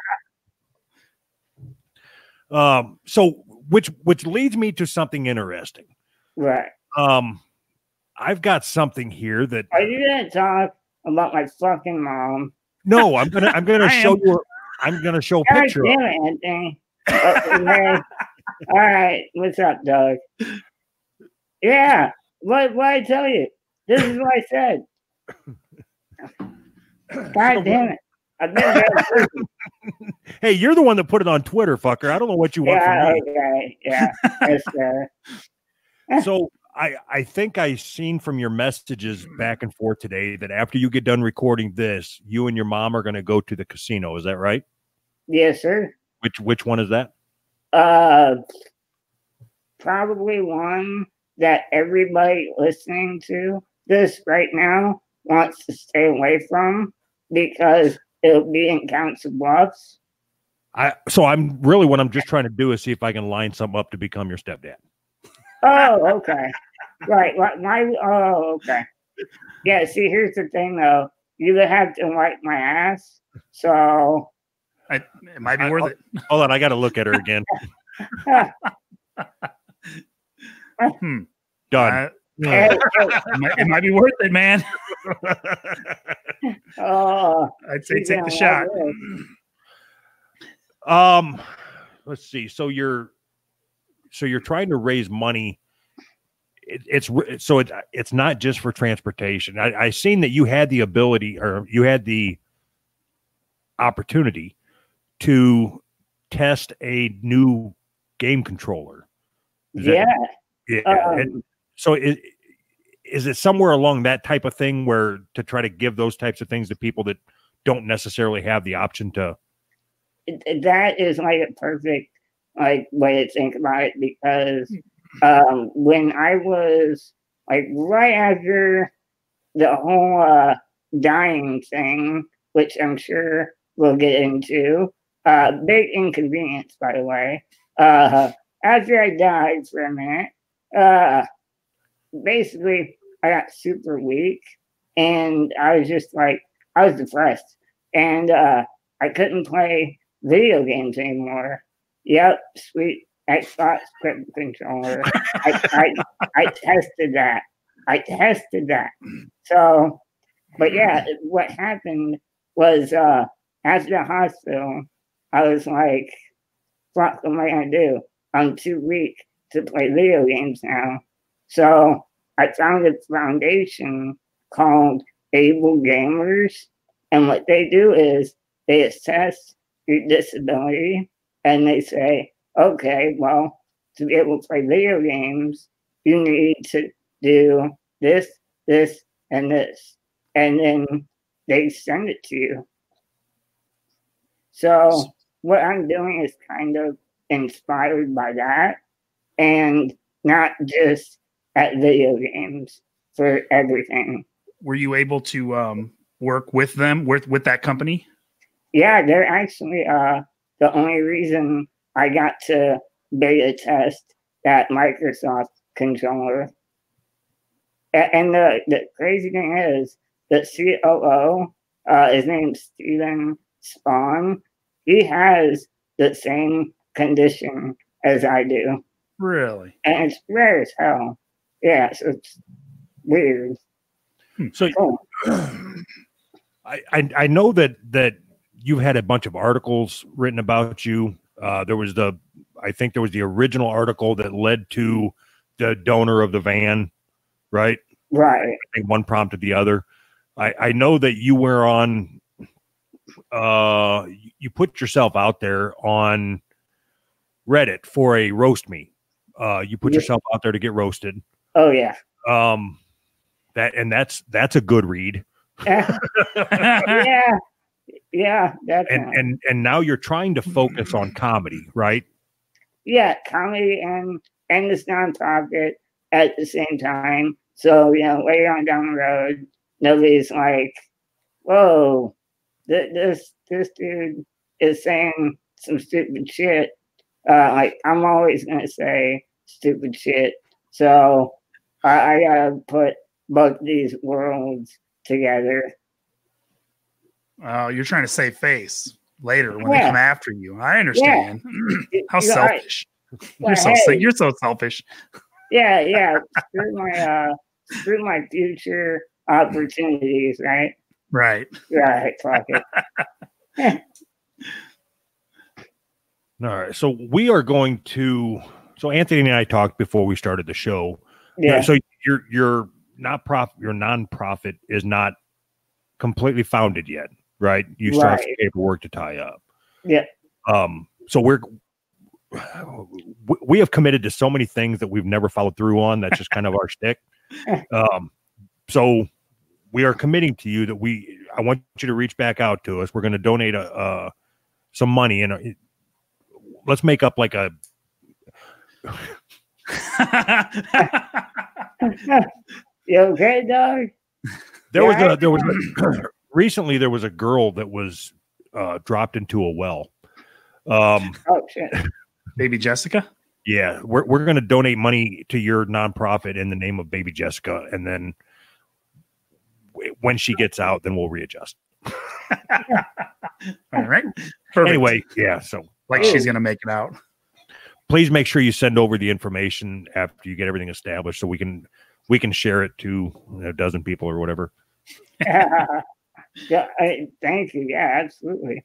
um. So which which leads me to something interesting. Right. Um, I've got something here that Are you gonna talk about my fucking mom? no, I'm gonna I'm gonna I show am. you. A, I'm gonna show a God picture. Of damn it. it, Anthony. Okay. All right. What's up, Doug? Yeah. What? What I tell you? This is what I said. God So damn it! I've been a bad person. Hey, you're the one that put it on Twitter, fucker. I don't know what you want Yeah. from me. Okay. Yeah. That's fair. So I, I think I seen from your messages back and forth today that after you get done recording this, you and your mom are going to go to the casino. Is that right? Yes, sir. Which which one is that? Uh, probably one that everybody listening to this right now wants to stay away from because it'll be in Council Bluffs. I so I'm really what I'm just trying to do is see if I can line something up to become your stepdad. Oh, okay. Right. Right. My, oh, okay. Yeah, see, here's the thing, though. You would have to wipe my ass. So. I, it might be I, worth I, it. Hold on. I got to look at her again. hmm. Done. Uh, it, might, it might be worth it, man. Oh, I'd say take the shot. Um, let's see. So you're, so you're trying to raise money. It, it's so it, it's not just for transportation. I, I seen that you had the ability, or you had the opportunity to test a new game controller. Is yeah. That, yeah. Um, and so is, is it somewhere along that type of thing where to try to give those types of things to people that don't necessarily have the option to? That is like a perfect like way to think about it, because um, when I was like right after the whole uh, dying thing, which I'm sure we'll get into, uh, big inconvenience, by the way. Uh, after I died for a minute, uh, basically I got super weak, and I was just like I was depressed, and uh, I couldn't play video games anymore. Yep, sweet Xbox grip controller. I, I I tested that. I tested that. So, but yeah, what happened was uh, after the hospital, I was like, "Fuck, what am I gonna do? I'm too weak to play video games now." So I found a foundation called Able Gamers, and what they do is they assess your disability, and they say, okay, well, to be able to play video games, you need to do this, this, and this. And then they send it to you. So what I'm doing is kind of inspired by that, and not just at video games, for everything. Were you able to um, work with them, with, with that company? Yeah, they're actually uh, the only reason I got to beta test that Microsoft controller. And the, the crazy thing is, the C O O, uh, his name's Steven Spawn, he has the same condition as I do. Really? And it's rare as hell. Yeah, so it's weird. So cool. I, I I know that that you've had a bunch of articles written about you. Uh, there was the, I think there was the original article that led to the donor of the van, right? Right. I think one prompted the other. I, I know that you were on, uh, you put yourself out there on Reddit for a roast me. Uh, you put yeah. yourself out there to get roasted. Oh yeah. Um, that and that's that's a good read. yeah. Yeah, that's and and and now you're trying to focus on comedy, right? Yeah, comedy and and this nonprofit at the same time. So you know, later on down the road, nobody's like, "Whoa, th- this this dude is saying some stupid shit." Uh, like I'm always gonna say stupid shit, so I, I gotta put both these worlds together. Oh, uh, you're trying to save face later when yeah. they come after you. I understand. Yeah. How you selfish. Know, I, you're so hey, you're so selfish. Yeah, yeah. Screw my uh screw my future opportunities, right? Right. Right, fuck it. All right. So we are going to. So Anthony and I talked before we started the show. Yeah. So your your not profit your nonprofit is not completely founded yet, right? You still have Right. some paperwork to tie up. Yeah. Um. So we're we have committed to so many things that we've never followed through on. That's just kind of our shtick. Um. So we are committing to you that we. I want you to reach back out to us. We're going to donate a uh, some money and uh, let's make up like a. You okay, dog? There was Yeah. a there was a, recently there was a girl that was uh, dropped into a well. Um, Oh shit. Baby Jessica. yeah, we're we're going to donate money to your nonprofit in the name of Baby Jessica, and then w- when she gets out, then we'll readjust. All right. Perfect. Anyway, yeah. So like she's gonna make it out. please make sure you send over the information after you get everything established, so we can we can share it to a dozen people or whatever. Yeah, I, thank you. Yeah, absolutely.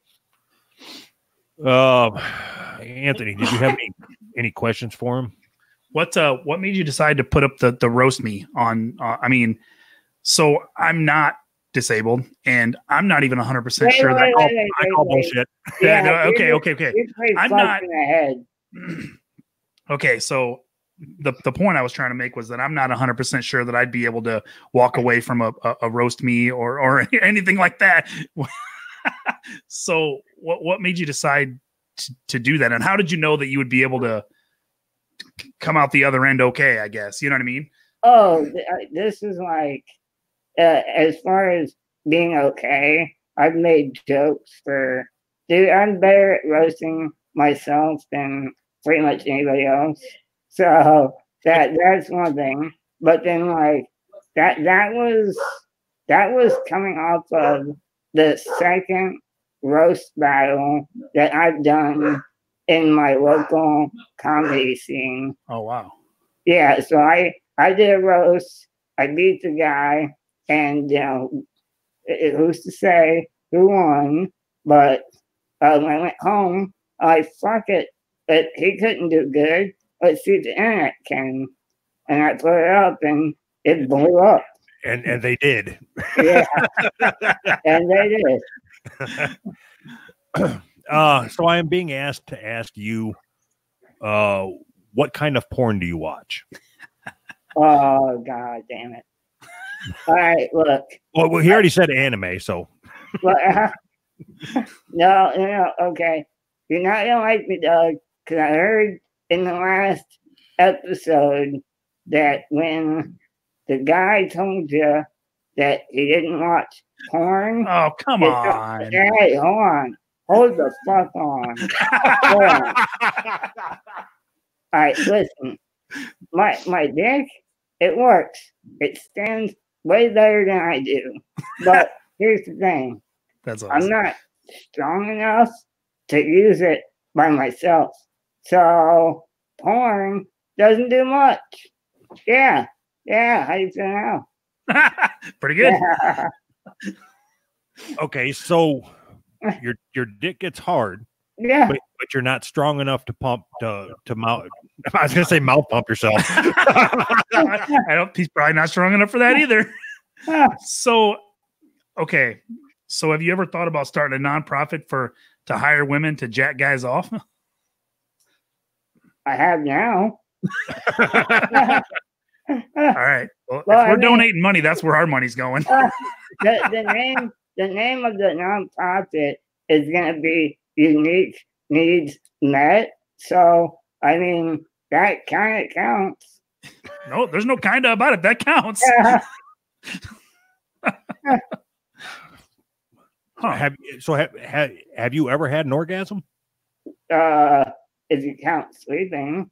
Uh, Anthony, did you have any any questions for him? What uh what made you decide to put up the the roast me on uh, I mean, so I'm not disabled and I'm not even one hundred percent Wait, sure that I wait, call, wait, wait, I wait, call wait. bullshit. yeah, no, you- okay, okay, okay. You play I'm fuck not- in the head. Okay, so the the point I was trying to make was that I'm not one hundred percent sure that I'd be able to walk away from a, a, a roast me or or anything like that. So what what made you decide to, to do that, and how did you know that you would be able to come out the other end okay, I guess? You know what I mean? Oh, th- uh, this is like, uh, as far as being okay, I've made jokes for, dude, I'm better at roasting myself than pretty much anybody else. So that that's one thing. But then like that that was that was coming off of the second roast battle that I've done in my local comedy scene. Oh wow. Yeah, so I I did a roast. I beat the guy, and you know, it, it- who's to say who won? But uh, when I went home, I fuck it. But he couldn't do good. Let's see if the internet can. And I put it up, and it blew up. And and they did. Yeah, and they did. Uh, so I am being asked to ask you, uh, what kind of porn do you watch? Oh god damn it! All right, look. Well, well he already said anime, so Well, uh, no, no, no, okay. You're not gonna like me, Doug, because I heard in the last episode that when the guy told you that he didn't watch porn. Oh come it's- on. Hey, hold on. Hold the fuck on. Hold on. All right, listen. My my dick, it works. It stands way better than I do. But here's the thing. That's I'm awesome. not strong enough to use it by myself. So porn doesn't do much. Yeah. Yeah. How you feel now? Pretty good. Yeah. okay. So your your dick gets hard, Yeah. but, but you're not strong enough to pump to to mouth. I was gonna say mouth pump yourself. I don't. He's probably not strong enough for that either. So, okay. So, have you ever thought about starting a nonprofit for to hire women to jack guys off? I have now. All right. Well, Well, if I we're mean- donating money, that's where our money's going. the, the name the name of the nonprofit is gonna be Unique Needs Met. So I mean that kind of counts. No, there's no kind of about it. That counts. Huh. have so have, have have you ever had an orgasm? uh, if you count sleeping.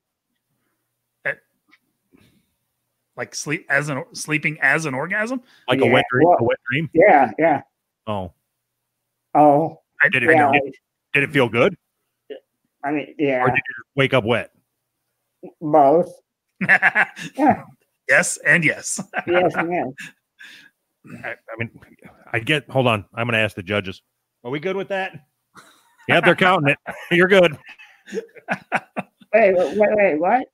Like sleep as an sleeping as an orgasm. Like a Yeah, wet dream? well- a wet dream? Yeah, yeah. Oh, Oh, I did it yeah. did it feel good, I mean, yeah, or did you wake up wet? both. Yeah, Yes, and yes. yes, and yes. I, I mean, I get. Hold on, I'm going to ask the judges. Are we good with that? Yeah, they're counting it. You're good. Wait, wait, wait, what?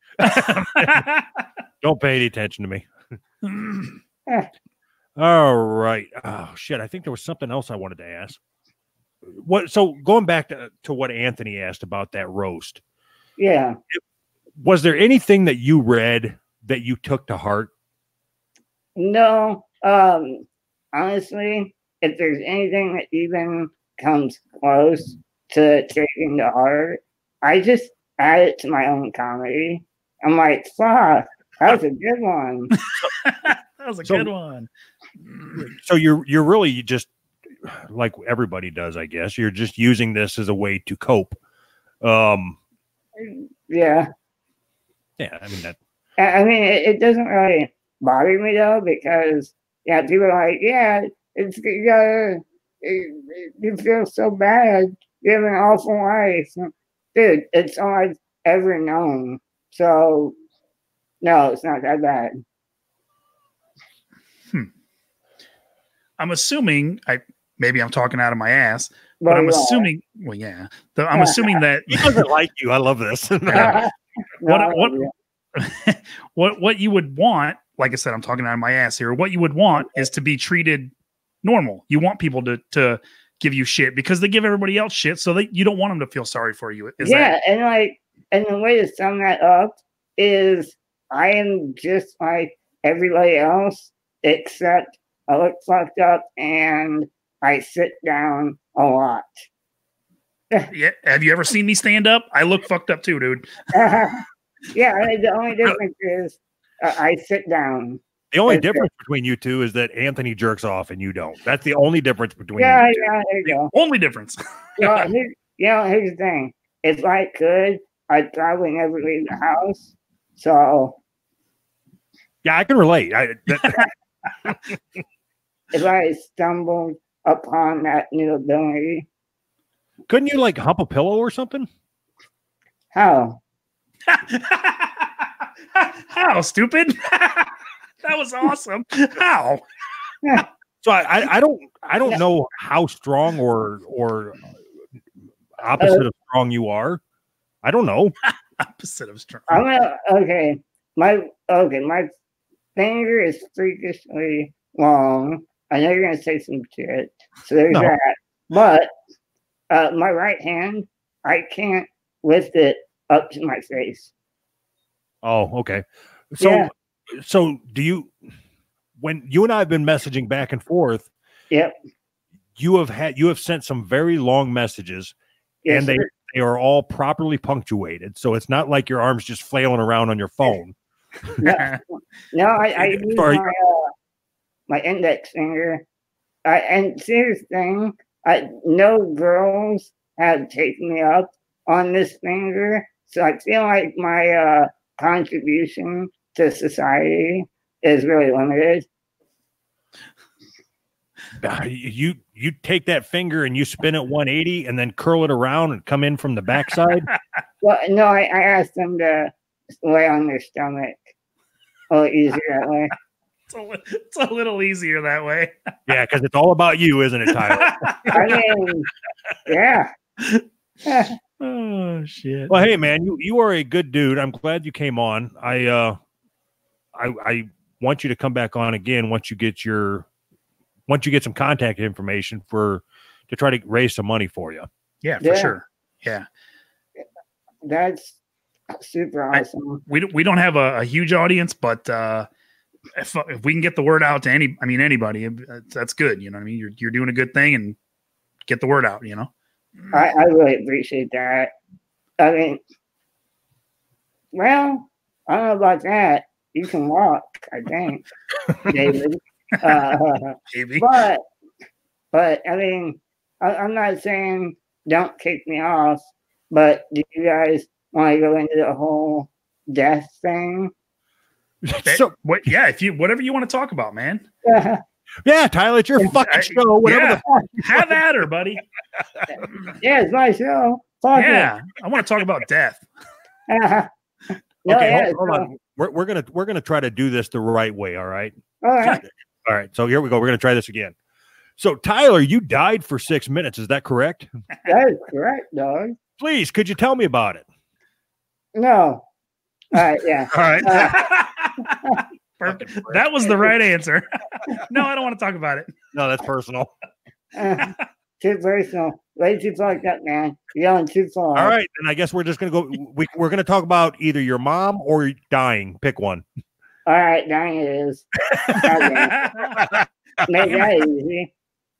Don't pay any attention to me. All right. Oh shit! I think there was something else I wanted to ask. What? So going back to, to what Anthony asked about that roast. Yeah. Was there anything that you read that you took to heart? No. Um. Honestly, if there's anything that even comes close to taking to heart, I just add it to my own comedy. I'm like, fuck, that was a good one. That was a So- good one. So you're you're really just like everybody does, I guess. You're just using this as a way to cope. Um. Yeah. Yeah. I mean that. I I mean, it, it doesn't really bother me though, because yeah, people are like, yeah, it's you gotta, it, you feel so bad. You have an awful life, dude. It's all I've ever known. So, no, it's not that bad. I'm assuming I maybe I'm talking out of my ass, but Well, I'm you are. assuming. Well, yeah, the, I'm assuming that He doesn't like you. I love this. what No, what yeah. what what you would want. Like I said, I'm talking out of my ass here. What you would want is to be treated normal. You want people to to give you shit because they give everybody else shit, so that you don't want them to feel sorry for you. Is yeah, that and like, and the way to sum that up is, I am just like everybody else, except I look fucked up and I sit down a lot. yeah? Have you ever seen me stand up? I look fucked up too, dude. Yeah, I mean, the only difference is uh, I sit down. The only That's it. difference between you two is that Anthony jerks off and you don't. That's the only difference between Yeah, you two. yeah, there you go. Only difference. Well, here, you know, here's the thing. If I could, I'd probably never leave the house. So Yeah, I can relate. I, that, if I stumbled upon that new ability, couldn't you like hump a pillow or something? how? How stupid? That was awesome. How? So I, I, I don't I don't know how strong or or opposite of strong you are. I don't know. Opposite of strong. I'm gonna, okay. My okay, my finger is freakishly long. I know you're gonna say some shit, so there's No. that. But uh, my right hand, I can't lift it up to my face. Oh, okay. So Yeah. so do you when you and I have been messaging back and forth, Yep. you have had you have sent some very long messages Yes, and they, sir. they are all properly punctuated. So it's not like your arms just flailing around on your phone. No, no, I, I use Sorry. my uh, my index finger. I, and serious thing, I, no girls have taken me up on this finger, so I feel like my uh, contribution to society is really limited. Uh, You you take that finger and you spin it one eighty and then curl it around and come in from the backside. Well, no, I, I asked them to lay on their stomach. A little easier that way. It's a, li- it's a little easier that way. Yeah, because it's all about you, isn't it, Tyler? I mean, yeah. Oh shit. Well, hey man, you, you are a good dude. I'm glad you came on. I uh I I want you to come back on again once you get your once you get some contact information for to try to raise some money for you. Yeah, for Yeah. sure. Yeah. That's super I- awesome. We don't, we don't have a, a huge audience, but uh if, if we can get the word out to any, I mean, anybody, uh, that's good. You know what I mean? You're, you're doing a good thing and get the word out, you know? I, I really appreciate that. I mean, well, I don't know about that. You can walk, I think, David. Uh, Maybe. but, but I mean, I, I'm not saying don't kick me off. But do you guys want to go into the whole death thing? That- So what, yeah, if you, whatever you want to talk about, man, yeah, Tyler, it's your fucking I- show. Whatever yeah. the fuck. have at her, buddy. Yeah, it's my show. Fuck Yeah. I want to talk about death. it. No, Okay, yeah, hold, hold so- on. We're we're gonna we're gonna try to do this the right way. All right. All right. All right. So here we go. We're gonna try this again. So Tyler, you died for six minutes. Is that correct? That is correct, dog. Please, could you tell me about it? No. All right, yeah. All right. Uh, Perfect. That was the right answer. No, I don't want to talk about it. No, that's personal. uh, too personal. Way too fucked up, man. You're going too far. All right, and I guess we're just gonna go. We, we're gonna talk about either your mom or dying. Pick one. All right, dying it is. Okay. Make that easy.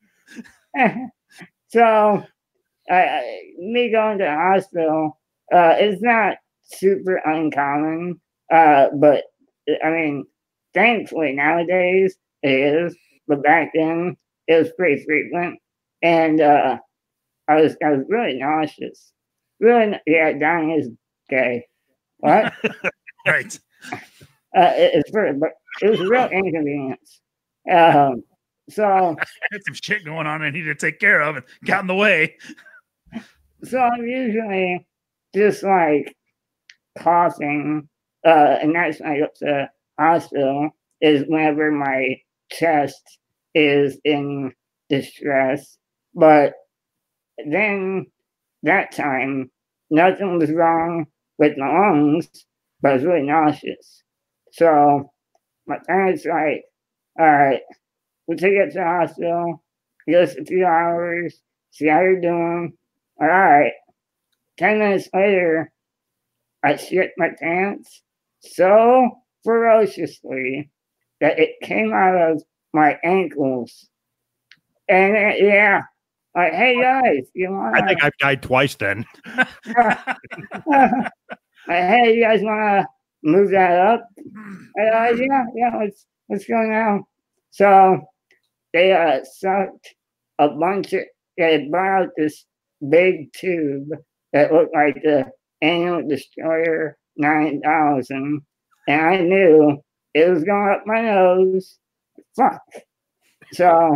So, uh, me going to the hospital, uh, it's not super uncommon, uh, but I mean, thankfully nowadays it is, but back then it was pretty frequent, and uh, I was I was really nauseous. Really, yeah, dying is gay. What? Right. Uh, it, it's very, but it was a real inconvenience. Um, so, Had some shit going on I needed to take care of and got in the way. so I'm usually just like coughing, uh, and that's when I go to the hospital. Is whenever my chest is in distress, but then that time nothing was wrong with my lungs, but I was really nauseous. So my parents were like, all right, we'll take you to the hospital, give us a few hours, see how you're doing. All right. Ten minutes later, I shit my pants so ferociously that it came out of my ankles. And uh, yeah, like, hey guys, you want? I think I've died twice then. like, hey, you guys want to move that up? And, uh, yeah, yeah, let's let's go now. So they uh, sucked a bunch of. They brought out this big tube that looked like the Annual Destroyer nine thousand, and I knew it was going up my nose. Fuck. So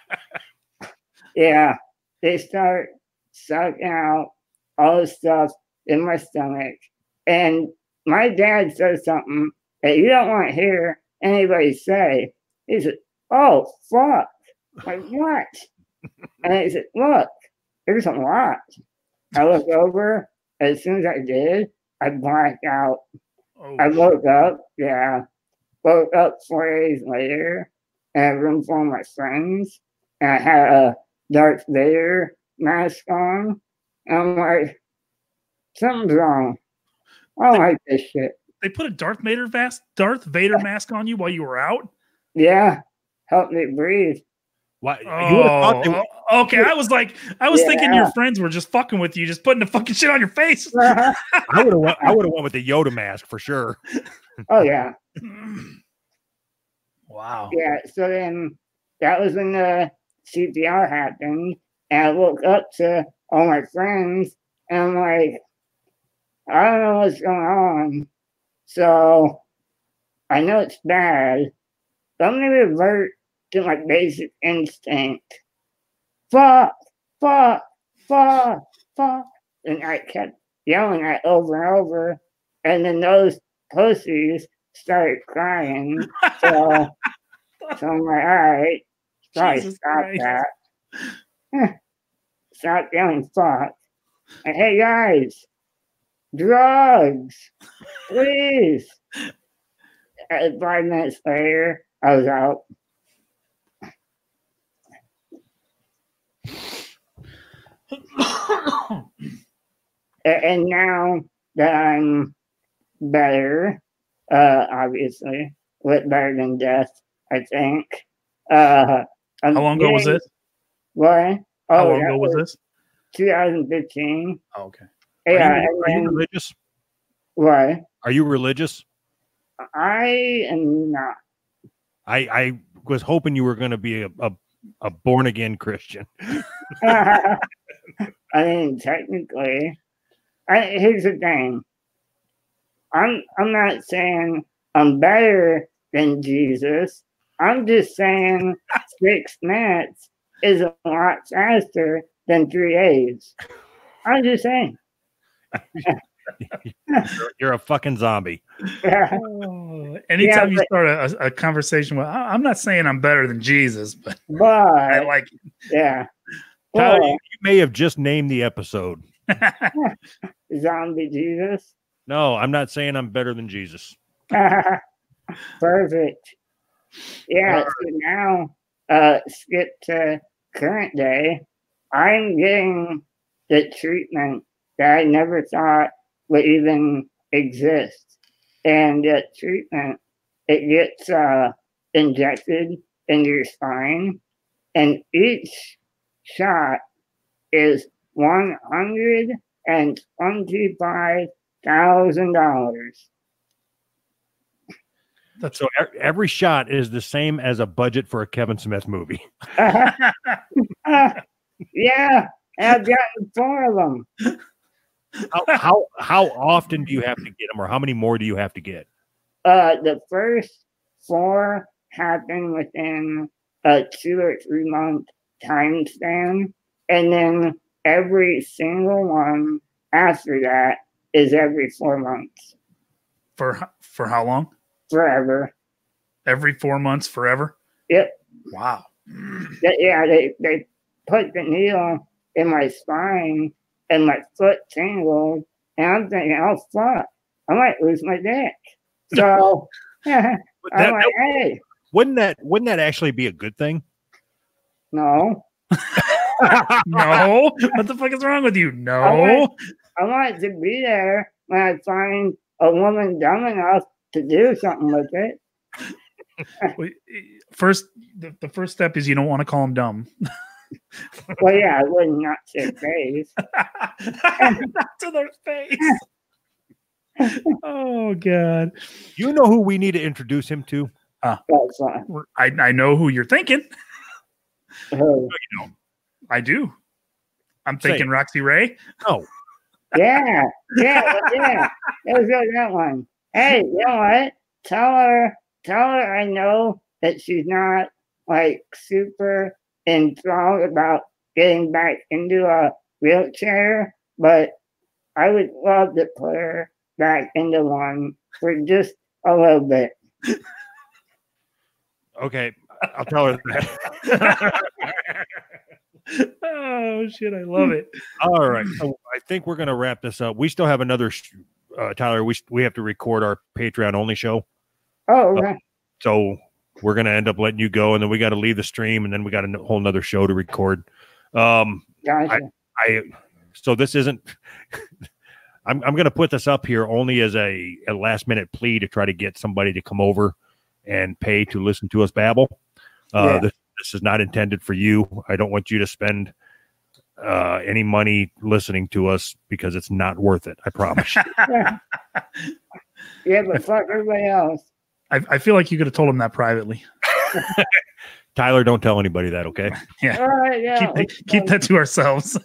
yeah, they start sucking out all the stuff in my stomach. And my dad says something that you don't want to hear anybody say. He said, oh, fuck. Like, what? And he said, look, there's a lot. I look over. As soon as I did, I blacked out. Oh, I woke up. Yeah. Woke up four days later in a room full of my friends. And I had a Darth Vader mask on. And I'm like, something's wrong. I don't like this shit. they put a Darth Vader mask, Darth Vader mask on you while you were out. Yeah. Help me breathe. Why? You would have thought they Oh, would, okay. I was like, I was Yeah. thinking your friends were just fucking with you, just putting the fucking shit on your face. I would have went, I would have went with the Yoda mask for sure. Oh, yeah. Wow. Yeah. So then that was when the C P R happened. And I woke up to all my friends. And I'm like, I don't know what's going on. So I know it's bad. But I'm going to revert to my basic instinct. Fuck, fuck, fuck, fuck. And I kept yelling that over and over. And then those pussies started crying. So, so I'm like, all right, probably Jesus stop Christ. that. Stop yelling fuck. And hey guys, drugs, please. And five minutes later, I was out. A- And now that I'm better, uh, obviously, with better than death, I think. Uh, I'm How long ago was getting- this? What? How Oh, long that ago was this? twenty fifteen. Oh, okay. Are you, Yeah, are and you then, religious? what? Are you religious? I am not. I, I was hoping you were going to be a, a, a born again Christian. I mean, technically, I, here's the thing. I'm I'm not saying I'm better than Jesus. I'm just saying six minutes is a lot faster than three days. I'm just saying. You're, you're a fucking zombie. Oh, anytime you but- start a, a conversation with, I- I'm not saying I'm better than Jesus, but But I like it. yeah. Tyler, Well, you, you may have just named the episode. Zombie Jesus. No, I'm not saying I'm better than Jesus. Perfect. Yeah, so now uh skip to current day. I'm getting the treatment that I never thought would even exist. And the treatment, it gets uh injected into your spine, and each shot is one hundred and twenty-five thousand dollars. That's so e- every shot is the same as a budget for a Kevin Smith movie. Uh, uh, yeah, I've gotten four of them. How, how how often do you have to get them, or how many more do you have to get? Uh, the first four happen within a two or three month time span, and then every single one after that is every four months. For for how long? Forever. Every four months, forever. Yep. Wow. Yeah, they they put the needle in my spine, and my foot tingled, and I'm thinking, oh fuck, I might lose my dick. So that, I'm like, hey, wouldn't that wouldn't that actually be a good thing? no. No, what the fuck is wrong with you? I No, want, I want it to be there when I find a woman dumb enough to do something with it. Wait, first the, the first step is you don't want to call him dumb. Well, yeah, I would not say face. Not to their face. Oh god. You know who we need to introduce him to? That's fine. I I know who you're thinking. Oh, I do. I'm Say thinking it. Roxy Ray. Oh, yeah, yeah, yeah. Let's go that one. Hey, you know what? Tell her, tell her I know that she's not like super enthralled about getting back into a wheelchair, but I would love to put her back into one for just a little bit. okay. I'll tell her that. Oh shit, I love it. All right. So I think we're going to wrap this up. We still have another, sh- uh, Tyler. We we have to record our Patreon only show. Oh, okay. So we're going to end up letting you go, and then we got to leave the stream, and then we got a whole nother show to record. Um, Gotcha. I so this isn't. I'm I'm going to put this up here only as a, a last minute plea to try to get somebody to come over and pay to listen to us babble. Uh, Yeah. this, this is not intended for you. I don't want you to spend uh, any money listening to us because it's not worth it. I promise you. yeah. Yeah, but fuck everybody else. I, I feel like you could have told him that privately. Tyler, don't tell anybody that, okay? Yeah. All right, yeah. Keep, keep that to ourselves.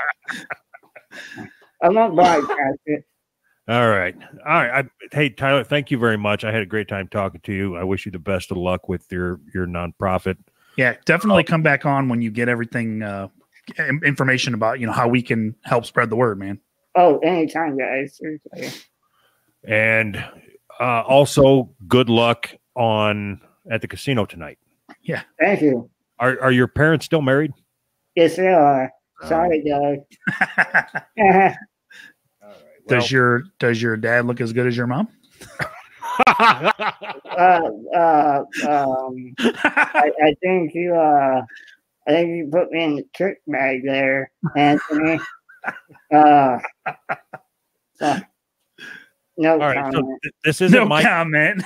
I won't broadcast it. All right. All right. I, hey, Tyler, thank you very much. I had a great time talking to you. I wish you the best of luck with your, your nonprofit. Yeah, definitely come back on when you get everything uh, in- information about, you know, how we can help spread the word, man. Oh, anytime, guys. Seriously. And uh, also, good luck on at the casino tonight. Thank you. Are are your parents still married? Yes, they are. Sorry, Doug. Uh, Does your does your dad look as good as your mom? uh, uh, um, I, I think you, uh, I think you put me in the trick bag there, Anthony. Uh, so, no All right. So comment. th- this isn't No my comment.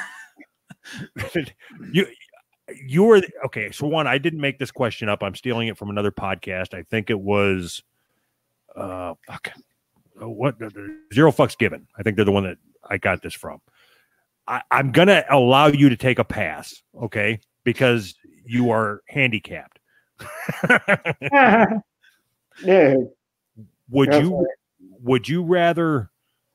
you you were okay. So one, I didn't make this question up. I'm stealing it from another podcast. I think it was uh fuck what Zero Fucks Given. I think they're the one that I got this from. I, I'm gonna allow you to take a pass, okay? Because you are handicapped. Dude, would go you for it. would you rather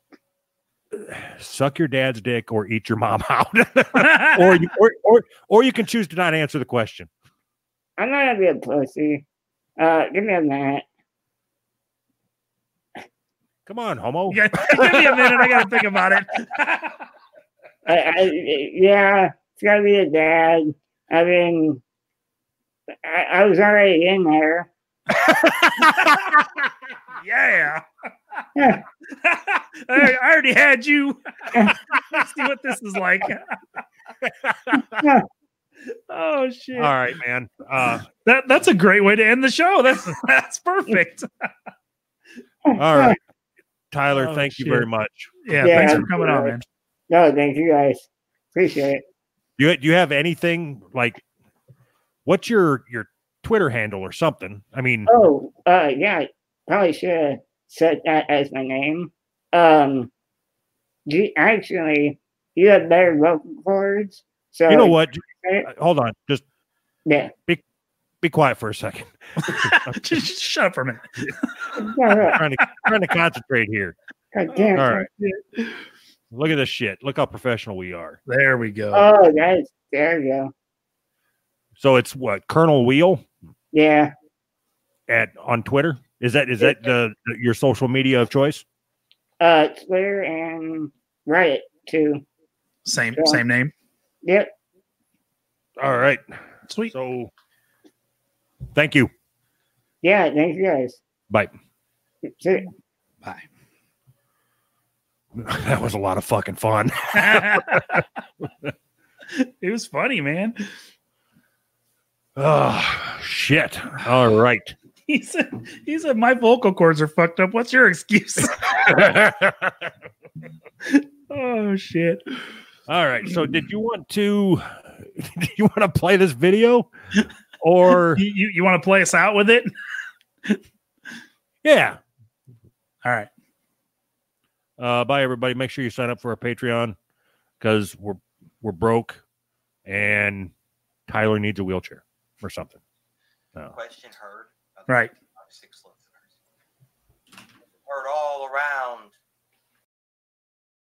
suck your dad's dick or eat your mom out? or, you, or or or you can choose to not answer the question. I'm not gonna be a pussy. Uh, give me a minute. Come on, homo. You got- Give me a minute. I got to think about it. I, I, yeah, it's gotta be a dad. I mean, I, I was already in there. Yeah. I, I already had you. Let's see what this is like. Oh shit! All right, man. Uh, that that's a great way to end the show. That's that's perfect. All right, Tyler. Oh, thank shit. you very much. Yeah, Yeah, thanks for coming on, right. man. No, thank you guys. Appreciate it. Do you do you have anything like? What's your your Twitter handle or something? I mean, Oh, uh, yeah, probably should have set that as my name. Um, do you, actually, you have better vocal cords. So you know what? Right? Uh, Hold on, just Yeah. be quiet for a second. just, just shut up for a minute. Yeah, trying to trying to concentrate here. God damn. All right. Look at this shit. Look how professional we are. There we go. Oh, that's there you go. So it's what Colonel Wheel Yeah. at on Twitter. Is that is that the, the your social media of choice? Uh, Twitter and Reddit too. Same Yeah. same name. Yep. All right. Sweet. So thank you. Yeah. Thank you guys. Bye. See ya. Bye. That was a lot of fucking fun. It was funny, man. Oh shit. All right. He said he said my vocal cords are fucked up. What's your excuse? Oh shit. All right. So did you want to do you want to play this video? Or You you, you want to play us out with it? yeah. All right. Uh, bye everybody. Make sure you sign up for our Patreon because we're we're broke and Tyler needs a wheelchair or something. No. Question heard. Right. Six listeners. Heard all around